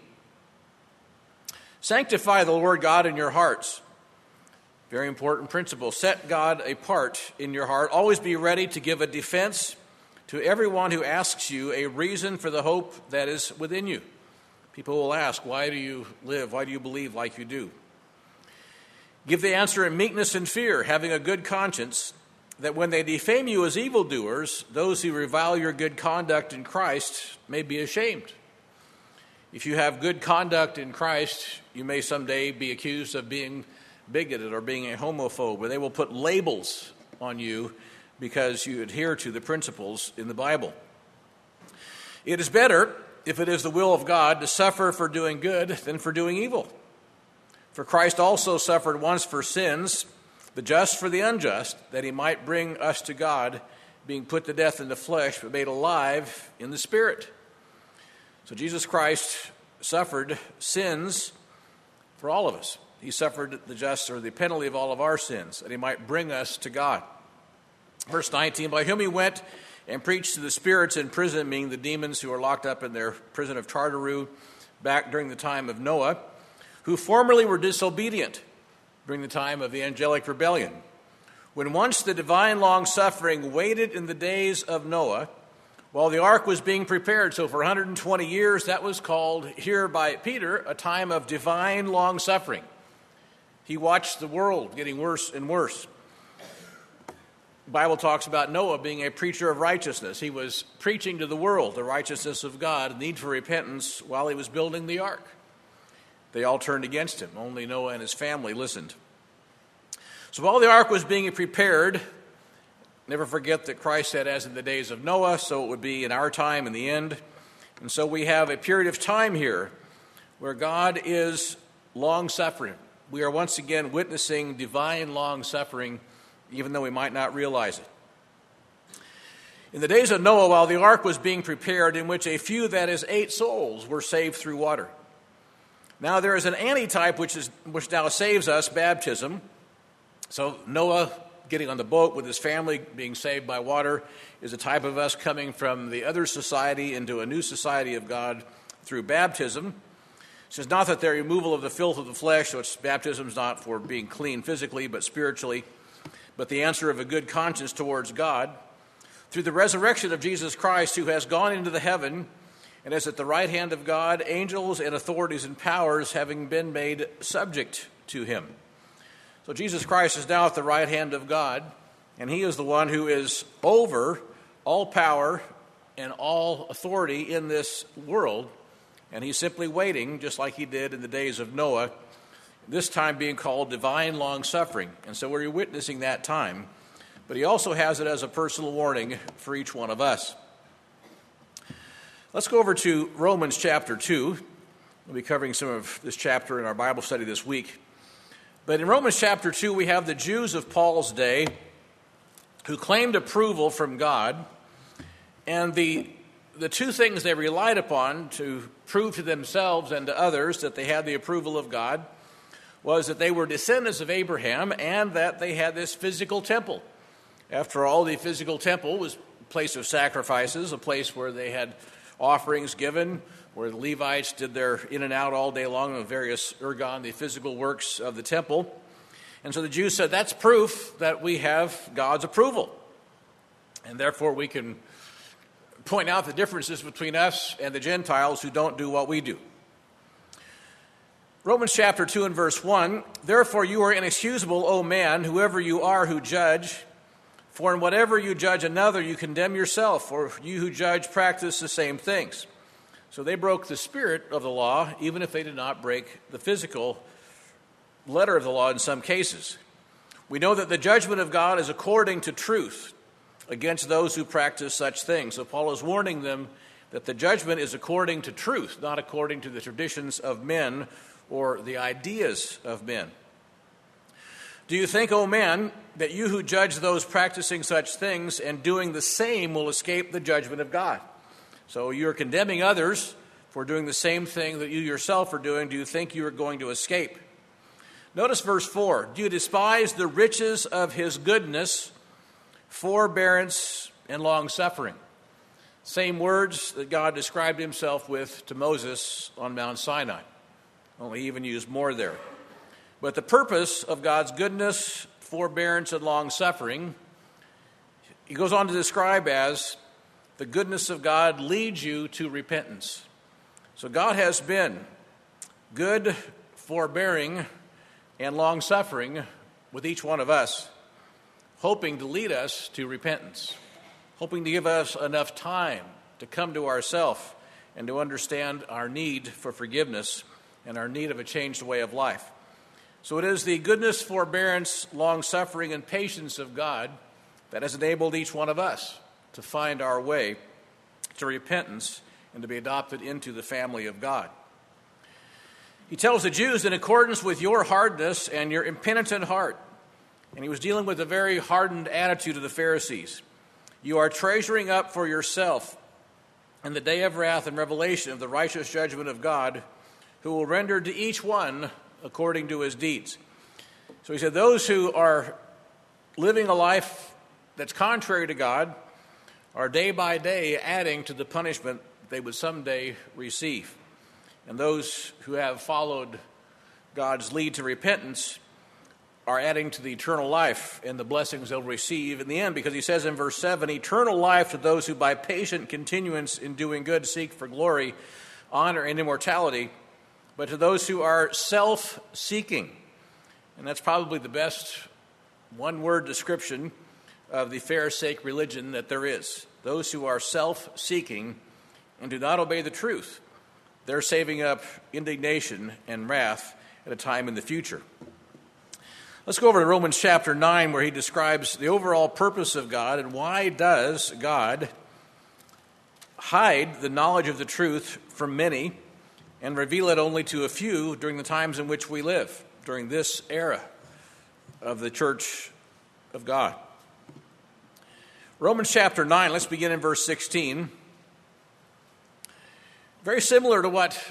"Sanctify the Lord God in your hearts." Very important principle. Set God apart in your heart. Always be ready to give a defense to everyone who asks you a reason for the hope that is within you. People will ask, why do you live? Why do you believe like you do? "Give the answer in meekness and fear, having a good conscience, that when they defame you as evildoers, those who revile your good conduct in Christ may be ashamed." If you have good conduct in Christ, you may someday be accused of being bigoted or being a homophobe, or they will put labels on you because you adhere to the principles in the Bible. "It is better, if it is the will of God, to suffer for doing good than for doing evil. For Christ also suffered once for sins, the just for the unjust, that he might bring us to God, being put to death in the flesh, but made alive in the Spirit, So Jesus Christ suffered sins for all of us. He suffered the just or the penalty of all of our sins, that he might bring us to God. Verse nineteen, by whom he went and preached to the spirits in prison, meaning the demons who are locked up in their prison of Tartarus back during the time of Noah, who formerly were disobedient during the time of the angelic rebellion. When once the divine long-suffering waited in the days of Noah, while the ark was being prepared. So for one hundred twenty years, that was called here by Peter a time of divine long-suffering. He watched the world getting worse and worse. The Bible talks about Noah being a preacher of righteousness. He was preaching to the world the righteousness of God, the need for repentance, while he was building the ark. They all turned against him. Only Noah and his family listened. So while the ark was being prepared, never forget that Christ said, as in the days of Noah, so it would be in our time in the end. And so we have a period of time here where God is long-suffering. We are once again witnessing divine long-suffering, even though we might not realize it. In the days of Noah, while the ark was being prepared, in which a few, that is, eight souls, were saved through water. Now there is an antitype which is which now saves us, baptism. So Noah getting on the boat with his family, being saved by water, is a type of us coming from the other society into a new society of God through baptism. It says not that the removal of the filth of the flesh, so it's baptism is not for being clean physically, but spiritually, but the answer of a good conscience towards God, through the resurrection of Jesus Christ, who has gone into the heaven and is at the right hand of God, angels and authorities and powers having been made subject to him. So Jesus Christ is now at the right hand of God, and he is the one who is over all power and all authority in this world, and he's simply waiting, just like he did in the days of Noah, this time being called divine long-suffering. And so we're witnessing that time, but he also has it as a personal warning for each one of us. Let's go over to Romans chapter two. We'll be covering some of this chapter in our Bible study this week. But in Romans chapter two, we have the Jews of Paul's day who claimed approval from God, and the, the two things they relied upon to prove to themselves and to others that they had the approval of God was that they were descendants of Abraham and that they had this physical temple. After all, the physical temple was a place of sacrifices, a place where they had offerings given, where the Levites did their in and out all day long of various ergon, the physical works of the temple. And so the Jews said, that's proof that we have God's approval. And therefore we can point out the differences between us and the Gentiles who don't do what we do. Romans chapter two and verse one, therefore you are inexcusable, O man, whoever you are who judge. For in whatever you judge another, you condemn yourself, for you who judge practice the same things. So they broke the spirit of the law, even if they did not break the physical letter of the law in some cases. We know that the judgment of God is according to truth against those who practice such things. So Paul is warning them that the judgment is according to truth, not according to the traditions of men or the ideas of men. Do you think, O man, that you who judge those practicing such things and doing the same will escape the judgment of God? So you're condemning others for doing the same thing that you yourself are doing. Do you think you are going to escape? Notice verse four. Do you despise the riches of his goodness, forbearance, and long-suffering? Same words that God described himself with to Moses on Mount Sinai. Only he even used more there. But the purpose of God's goodness, forbearance, and long-suffering, he goes on to describe as the goodness of God leads you to repentance. So God has been good, forbearing, and long-suffering with each one of us, hoping to lead us to repentance, hoping to give us enough time to come to ourselves and to understand our need for forgiveness and our need of a changed way of life. So it is the goodness, forbearance, long-suffering, and patience of God that has enabled each one of us to find our way to repentance and to be adopted into the family of God. He tells the Jews, in accordance with your hardness and your impenitent heart, and he was dealing with a very hardened attitude of the Pharisees, you are treasuring up for yourself and the day of wrath and revelation of the righteous judgment of God, who will render to each one according to his deeds. So he said those who are living a life that's contrary to God are day by day adding to the punishment they would someday receive. And those who have followed God's lead to repentance are adding to the eternal life and the blessings they'll receive in the end, because he says in verse seven, eternal life to those who by patient continuance in doing good seek for glory, honor, and immortality, but to those who are self-seeking. And that's probably the best one-word description of the Pharisaic religion that there is. Those who are self-seeking and do not obey the truth, they're saving up indignation and wrath at a time in the future. Let's go over to Romans chapter nine, where he describes the overall purpose of God and why does God hide the knowledge of the truth from many and reveal it only to a few during the times in which we live, during this era of the church of God. Romans chapter nine, let's begin in verse sixteen. Very similar to what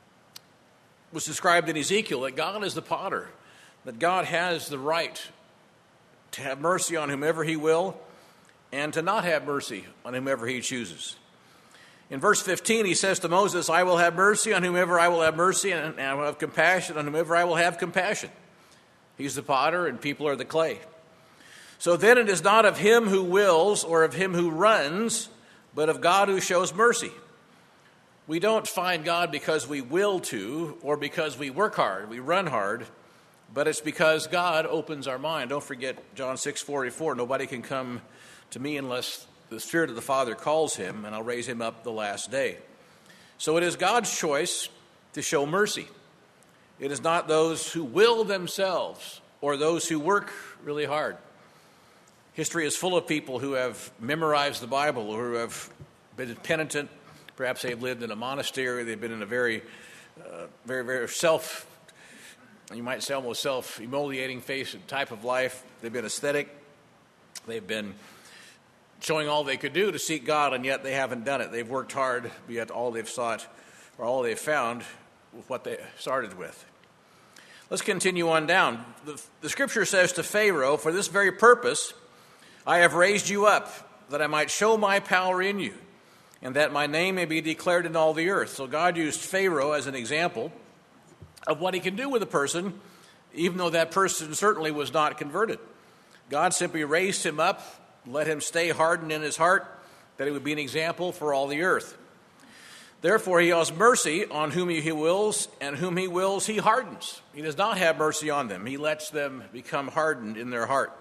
was described in Ezekiel, that God is the potter, that God has the right to have mercy on whomever he will and to not have mercy on whomever he chooses. In verse fifteen, he says to Moses, I will have mercy on whomever I will have mercy, and I will have compassion on whomever I will have compassion. He's the potter and people are the clay. So then it is not of him who wills or of him who runs, but of God who shows mercy. We don't find God because we will to or because we work hard, we run hard, but it's because God opens our mind. Don't forget John six forty-four, nobody can come to me unless the Spirit of the Father calls him, and I'll raise him up the last day. So it is God's choice to show mercy. It is not those who will themselves or those who work really hard. History is full of people who have memorized the Bible or who have been penitent. Perhaps they've lived in a monastery. They've been in a very, uh, very, very self, you might say almost self-emoliating face type of life. They've been aesthetic. They've been showing all they could do to seek God, and yet they haven't done it. They've worked hard, but yet all they've sought or all they've found with what they started with. Let's continue on down. The, the scripture says to Pharaoh, for this very purpose I have raised you up, that I might show my power in you, and that my name may be declared in all the earth. So God used Pharaoh as an example of what he can do with a person, even though that person certainly was not converted. God simply raised him up, let him stay hardened in his heart, that he would be an example for all the earth. Therefore he has mercy on whom he wills, and whom he wills he hardens. He does not have mercy on them. He lets them become hardened in their heart.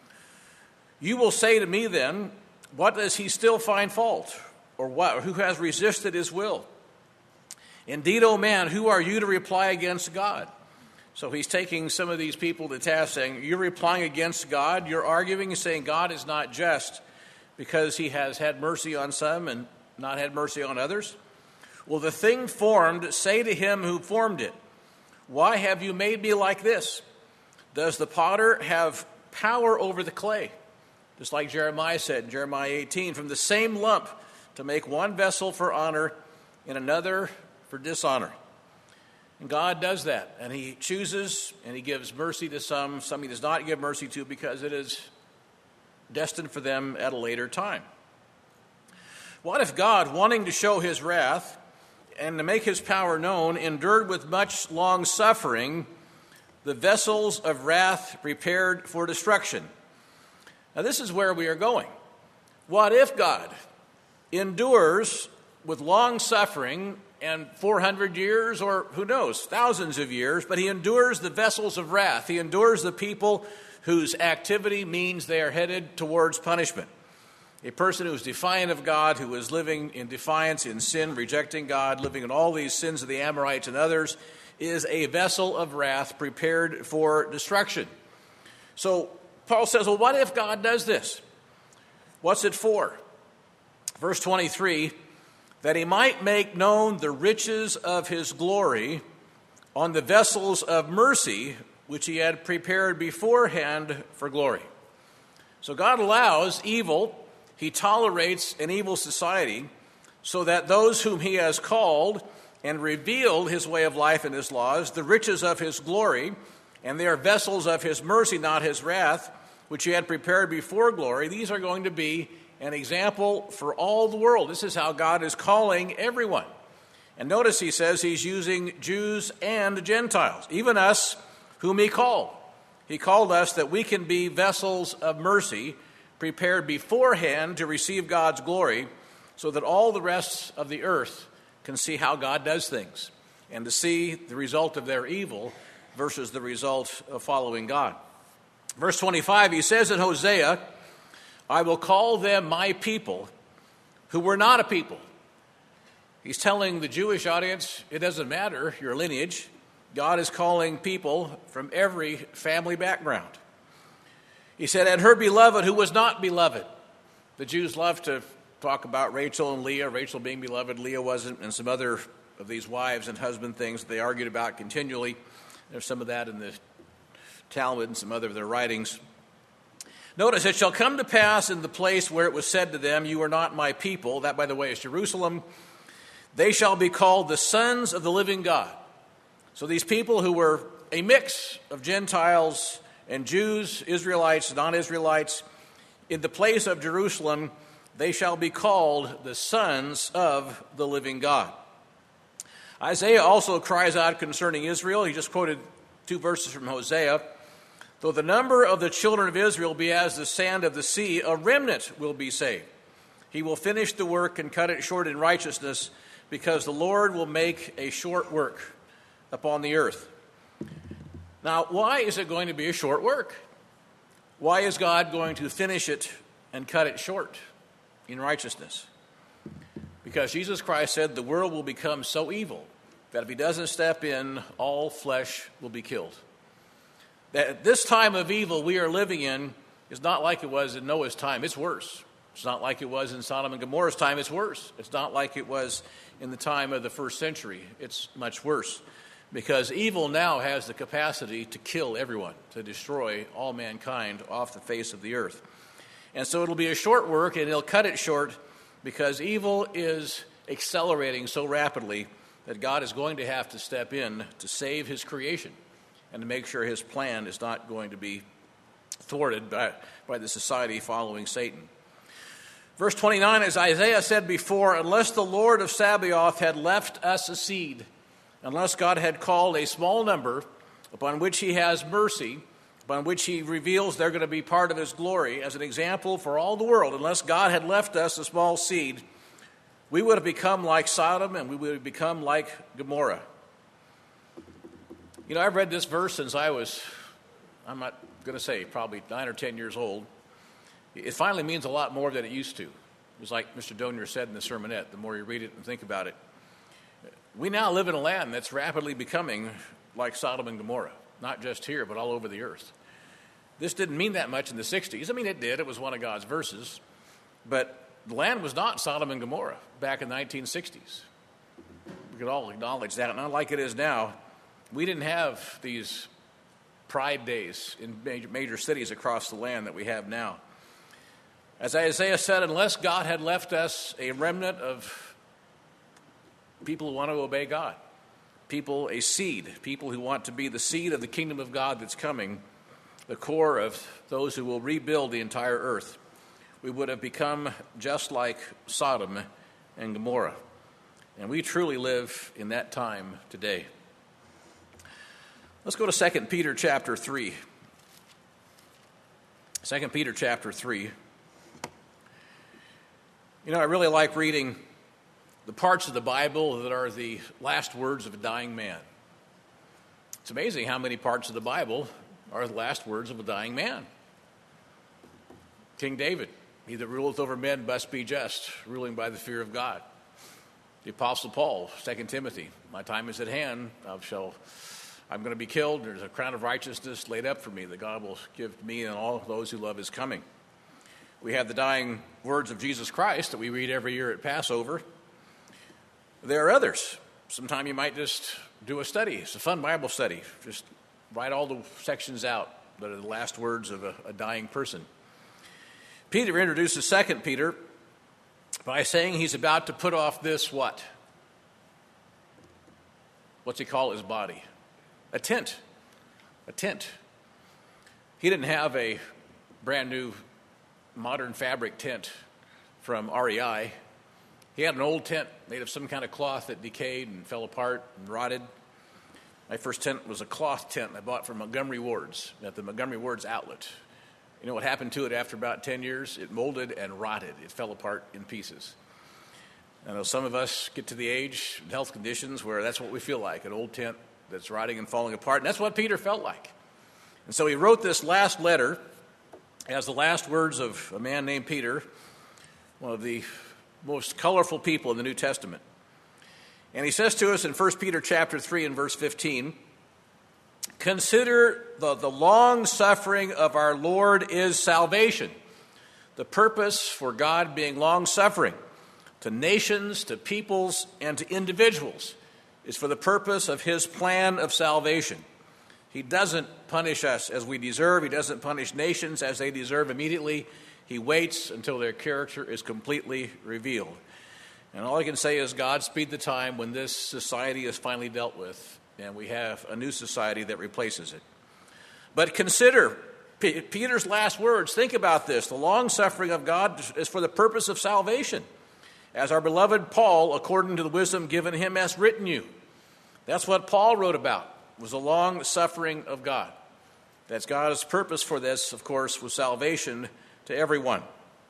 You will say to me then, what does he still find fault? Or what? Who has resisted his will? Indeed, O man, who are you to reply against God? So he's taking some of these people to task, saying, you're replying against God. You're arguing and saying God is not just because he has had mercy on some and not had mercy on others. Well, the thing formed, say to him who formed it, why have you made me like this? Does the potter have power over the clay? Just like Jeremiah said in Jeremiah eighteen, from the same lump to make one vessel for honor and another for dishonor. And God does that, and he chooses and he gives mercy to some, some he does not give mercy to because it is destined for them at a later time. What if God, wanting to show his wrath and to make his power known, endured with much long suffering the vessels of wrath prepared for destruction? Now this is where we are going. What if God endures with long suffering and four hundred years, or who knows, thousands of years, but he endures the vessels of wrath. He endures the people whose activity means they are headed towards punishment. A person who is defiant of God, who is living in defiance, in sin, rejecting God, living in all these sins of the Amorites and others, is a vessel of wrath prepared for destruction. So Paul says, well, what if God does this? What's it for? Verse twenty-three, that he might make known the riches of his glory on the vessels of mercy, which he had prepared beforehand for glory. So God allows evil. He tolerates an evil society so that those whom he has called and revealed his way of life and his laws, the riches of his glory, and they are vessels of his mercy, not his wrath, which he had prepared before glory, these are going to be an example for all the world. This is how God is calling everyone. And notice he says he's using Jews and Gentiles, even us whom he called. He called us that we can be vessels of mercy, prepared beforehand to receive God's glory, so that all the rest of the earth can see how God does things and to see the result of their evil versus the result of following God. Verse twenty-five, he says in Hosea, I will call them my people who were not a people. He's telling the Jewish audience, it doesn't matter your lineage. God is calling people from every family background. He said, and her beloved who was not beloved. The Jews love to talk about Rachel and Leah, Rachel being beloved, Leah wasn't, and some other of these wives and husband things they argued about continually. There's some of that in the Talmud and some other of their writings. Notice, it shall come to pass in the place where it was said to them, you are not my people. That, by the way, is Jerusalem. They shall be called the sons of the living God. So these people who were a mix of Gentiles and Jews, Israelites, non-Israelites, in the place of Jerusalem, they shall be called the sons of the living God. Isaiah also cries out concerning Israel. He just quoted two verses from Hosea. Though the number of the children of Israel be as the sand of the sea, a remnant will be saved. He will finish the work and cut it short in righteousness, because the Lord will make a short work upon the earth. Now, why is it going to be a short work? Why is God going to finish it and cut it short in righteousness? Because Jesus Christ said the world will become so evil that if he doesn't step in, all flesh will be killed. That this time of evil we are living in is not like it was in Noah's time. It's worse. It's not like it was in Sodom and Gomorrah's time. It's worse. It's not like it was in the time of the first century. It's much worse. Because evil now has the capacity to kill everyone, to destroy all mankind off the face of the earth. And so it'll be a short work, and he'll cut it short because evil is accelerating so rapidly that God is going to have to step in to save his creation and to make sure his plan is not going to be thwarted by, by the society following Satan. Verse twenty-nine, as Isaiah said before, unless the Lord of Sabaoth had left us a seed, unless God had called a small number upon which he has mercy, upon which he reveals they're going to be part of his glory as an example for all the world, unless God had left us a small seed, we would have become like Sodom and we would have become like Gomorrah. You know, I've read this verse since I was, I'm not going to say, probably nine or ten years old. It finally means a lot more than it used to. It was like Mister Donier said in the sermonette, the more you read it and think about it. We now live in a land that's rapidly becoming like Sodom and Gomorrah, not just here, but all over the earth. This didn't mean that much in the sixties. I mean, it did. It was one of God's verses. But the land was not Sodom and Gomorrah back in the nineteen sixties. We could all acknowledge that. Not like it is now. We didn't have these pride days in major, major cities across the land that we have now. As Isaiah said, unless God had left us a remnant of people who want to obey God, people, a seed, people who want to be the seed of the kingdom of God that's coming, the core of those who will rebuild the entire earth, we would have become just like Sodom and Gomorrah. And we truly live in that time today. Let's go to Second Peter chapter three. Second Peter chapter three. You know, I really like reading the parts of the Bible that are the last words of a dying man. It's amazing how many parts of the Bible are the last words of a dying man. King David, he that ruleth over men must be just, ruling by the fear of God. The Apostle Paul, Second Timothy, my time is at hand, I shall, I'm going to be killed, there's a crown of righteousness laid up for me that God will give to me and all those who love his coming. We have the dying words of Jesus Christ that we read every year at Passover. There are others. Sometime you might just do a study. It's a fun Bible study. Just write all the sections out that are the last words of a, a dying person. Peter introduces Second Peter by saying he's about to put off this what? What's he call his body? A tent. A tent. He didn't have a brand new modern fabric tent from R E I. He had an old tent made of some kind of cloth that decayed and fell apart and rotted. My first tent was a cloth tent I bought from Montgomery Ward's at the Montgomery Ward's outlet. You know what happened to it after about ten years? It molded and rotted. It fell apart in pieces. I know some of us get to the age and health conditions where that's what we feel like, an old tent that's rotting and falling apart. And that's what Peter felt like. And so he wrote this last letter as the last words of a man named Peter, one of the most colorful people in the New Testament. And he says to us in First Peter chapter three and verse fifteen, consider the, the long suffering of our Lord is salvation. The purpose for God being long suffering to nations, to peoples, and to individuals is for the purpose of his plan of salvation. He doesn't punish us as we deserve. He doesn't punish nations as they deserve immediately. He waits until their character is completely revealed. And all I can say is Godspeed the time when this society is finally dealt with and we have a new society that replaces it. But consider P- Peter's last words. Think about this. The long suffering of God is for the purpose of salvation, as our beloved Paul, according to the wisdom given him, has written you. That's what Paul wrote about, was the long suffering of God. That's God's purpose for this, of course, was salvation to everyone.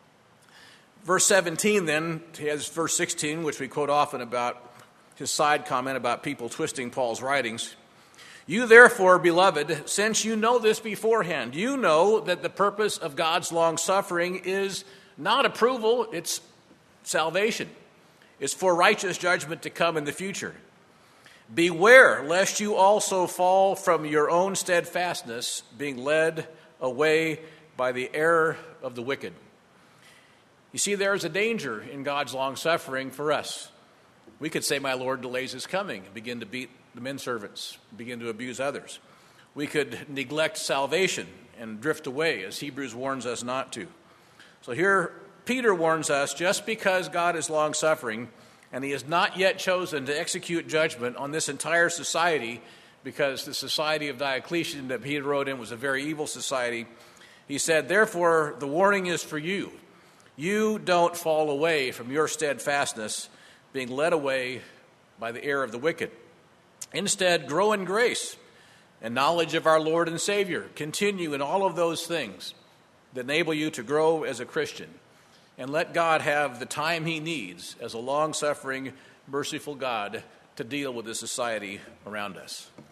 Verse seventeen then, has verse sixteen, which we quote often about his side comment about people twisting Paul's writings. You therefore, beloved, since you know this beforehand, you know that the purpose of God's long suffering is not approval, it's salvation. It's for righteous judgment to come in the future. Beware lest you also fall from your own steadfastness, being led away by the error of the wicked. You see, there is a danger in God's long suffering for us. We could say, my Lord delays his coming, and begin to beat the men servants, begin to abuse others. We could neglect salvation and drift away, as Hebrews warns us not to. So here, Peter warns us, just because God is long suffering, and he has not yet chosen to execute judgment on this entire society, because the society of Diocletian that Peter wrote in was a very evil society, he said, therefore, the warning is for you. You don't fall away from your steadfastness, being led away by the error of the wicked. Instead, grow in grace and knowledge of our Lord and Savior. Continue in all of those things that enable you to grow as a Christian. And let God have the time he needs as a long-suffering, merciful God to deal with the society around us.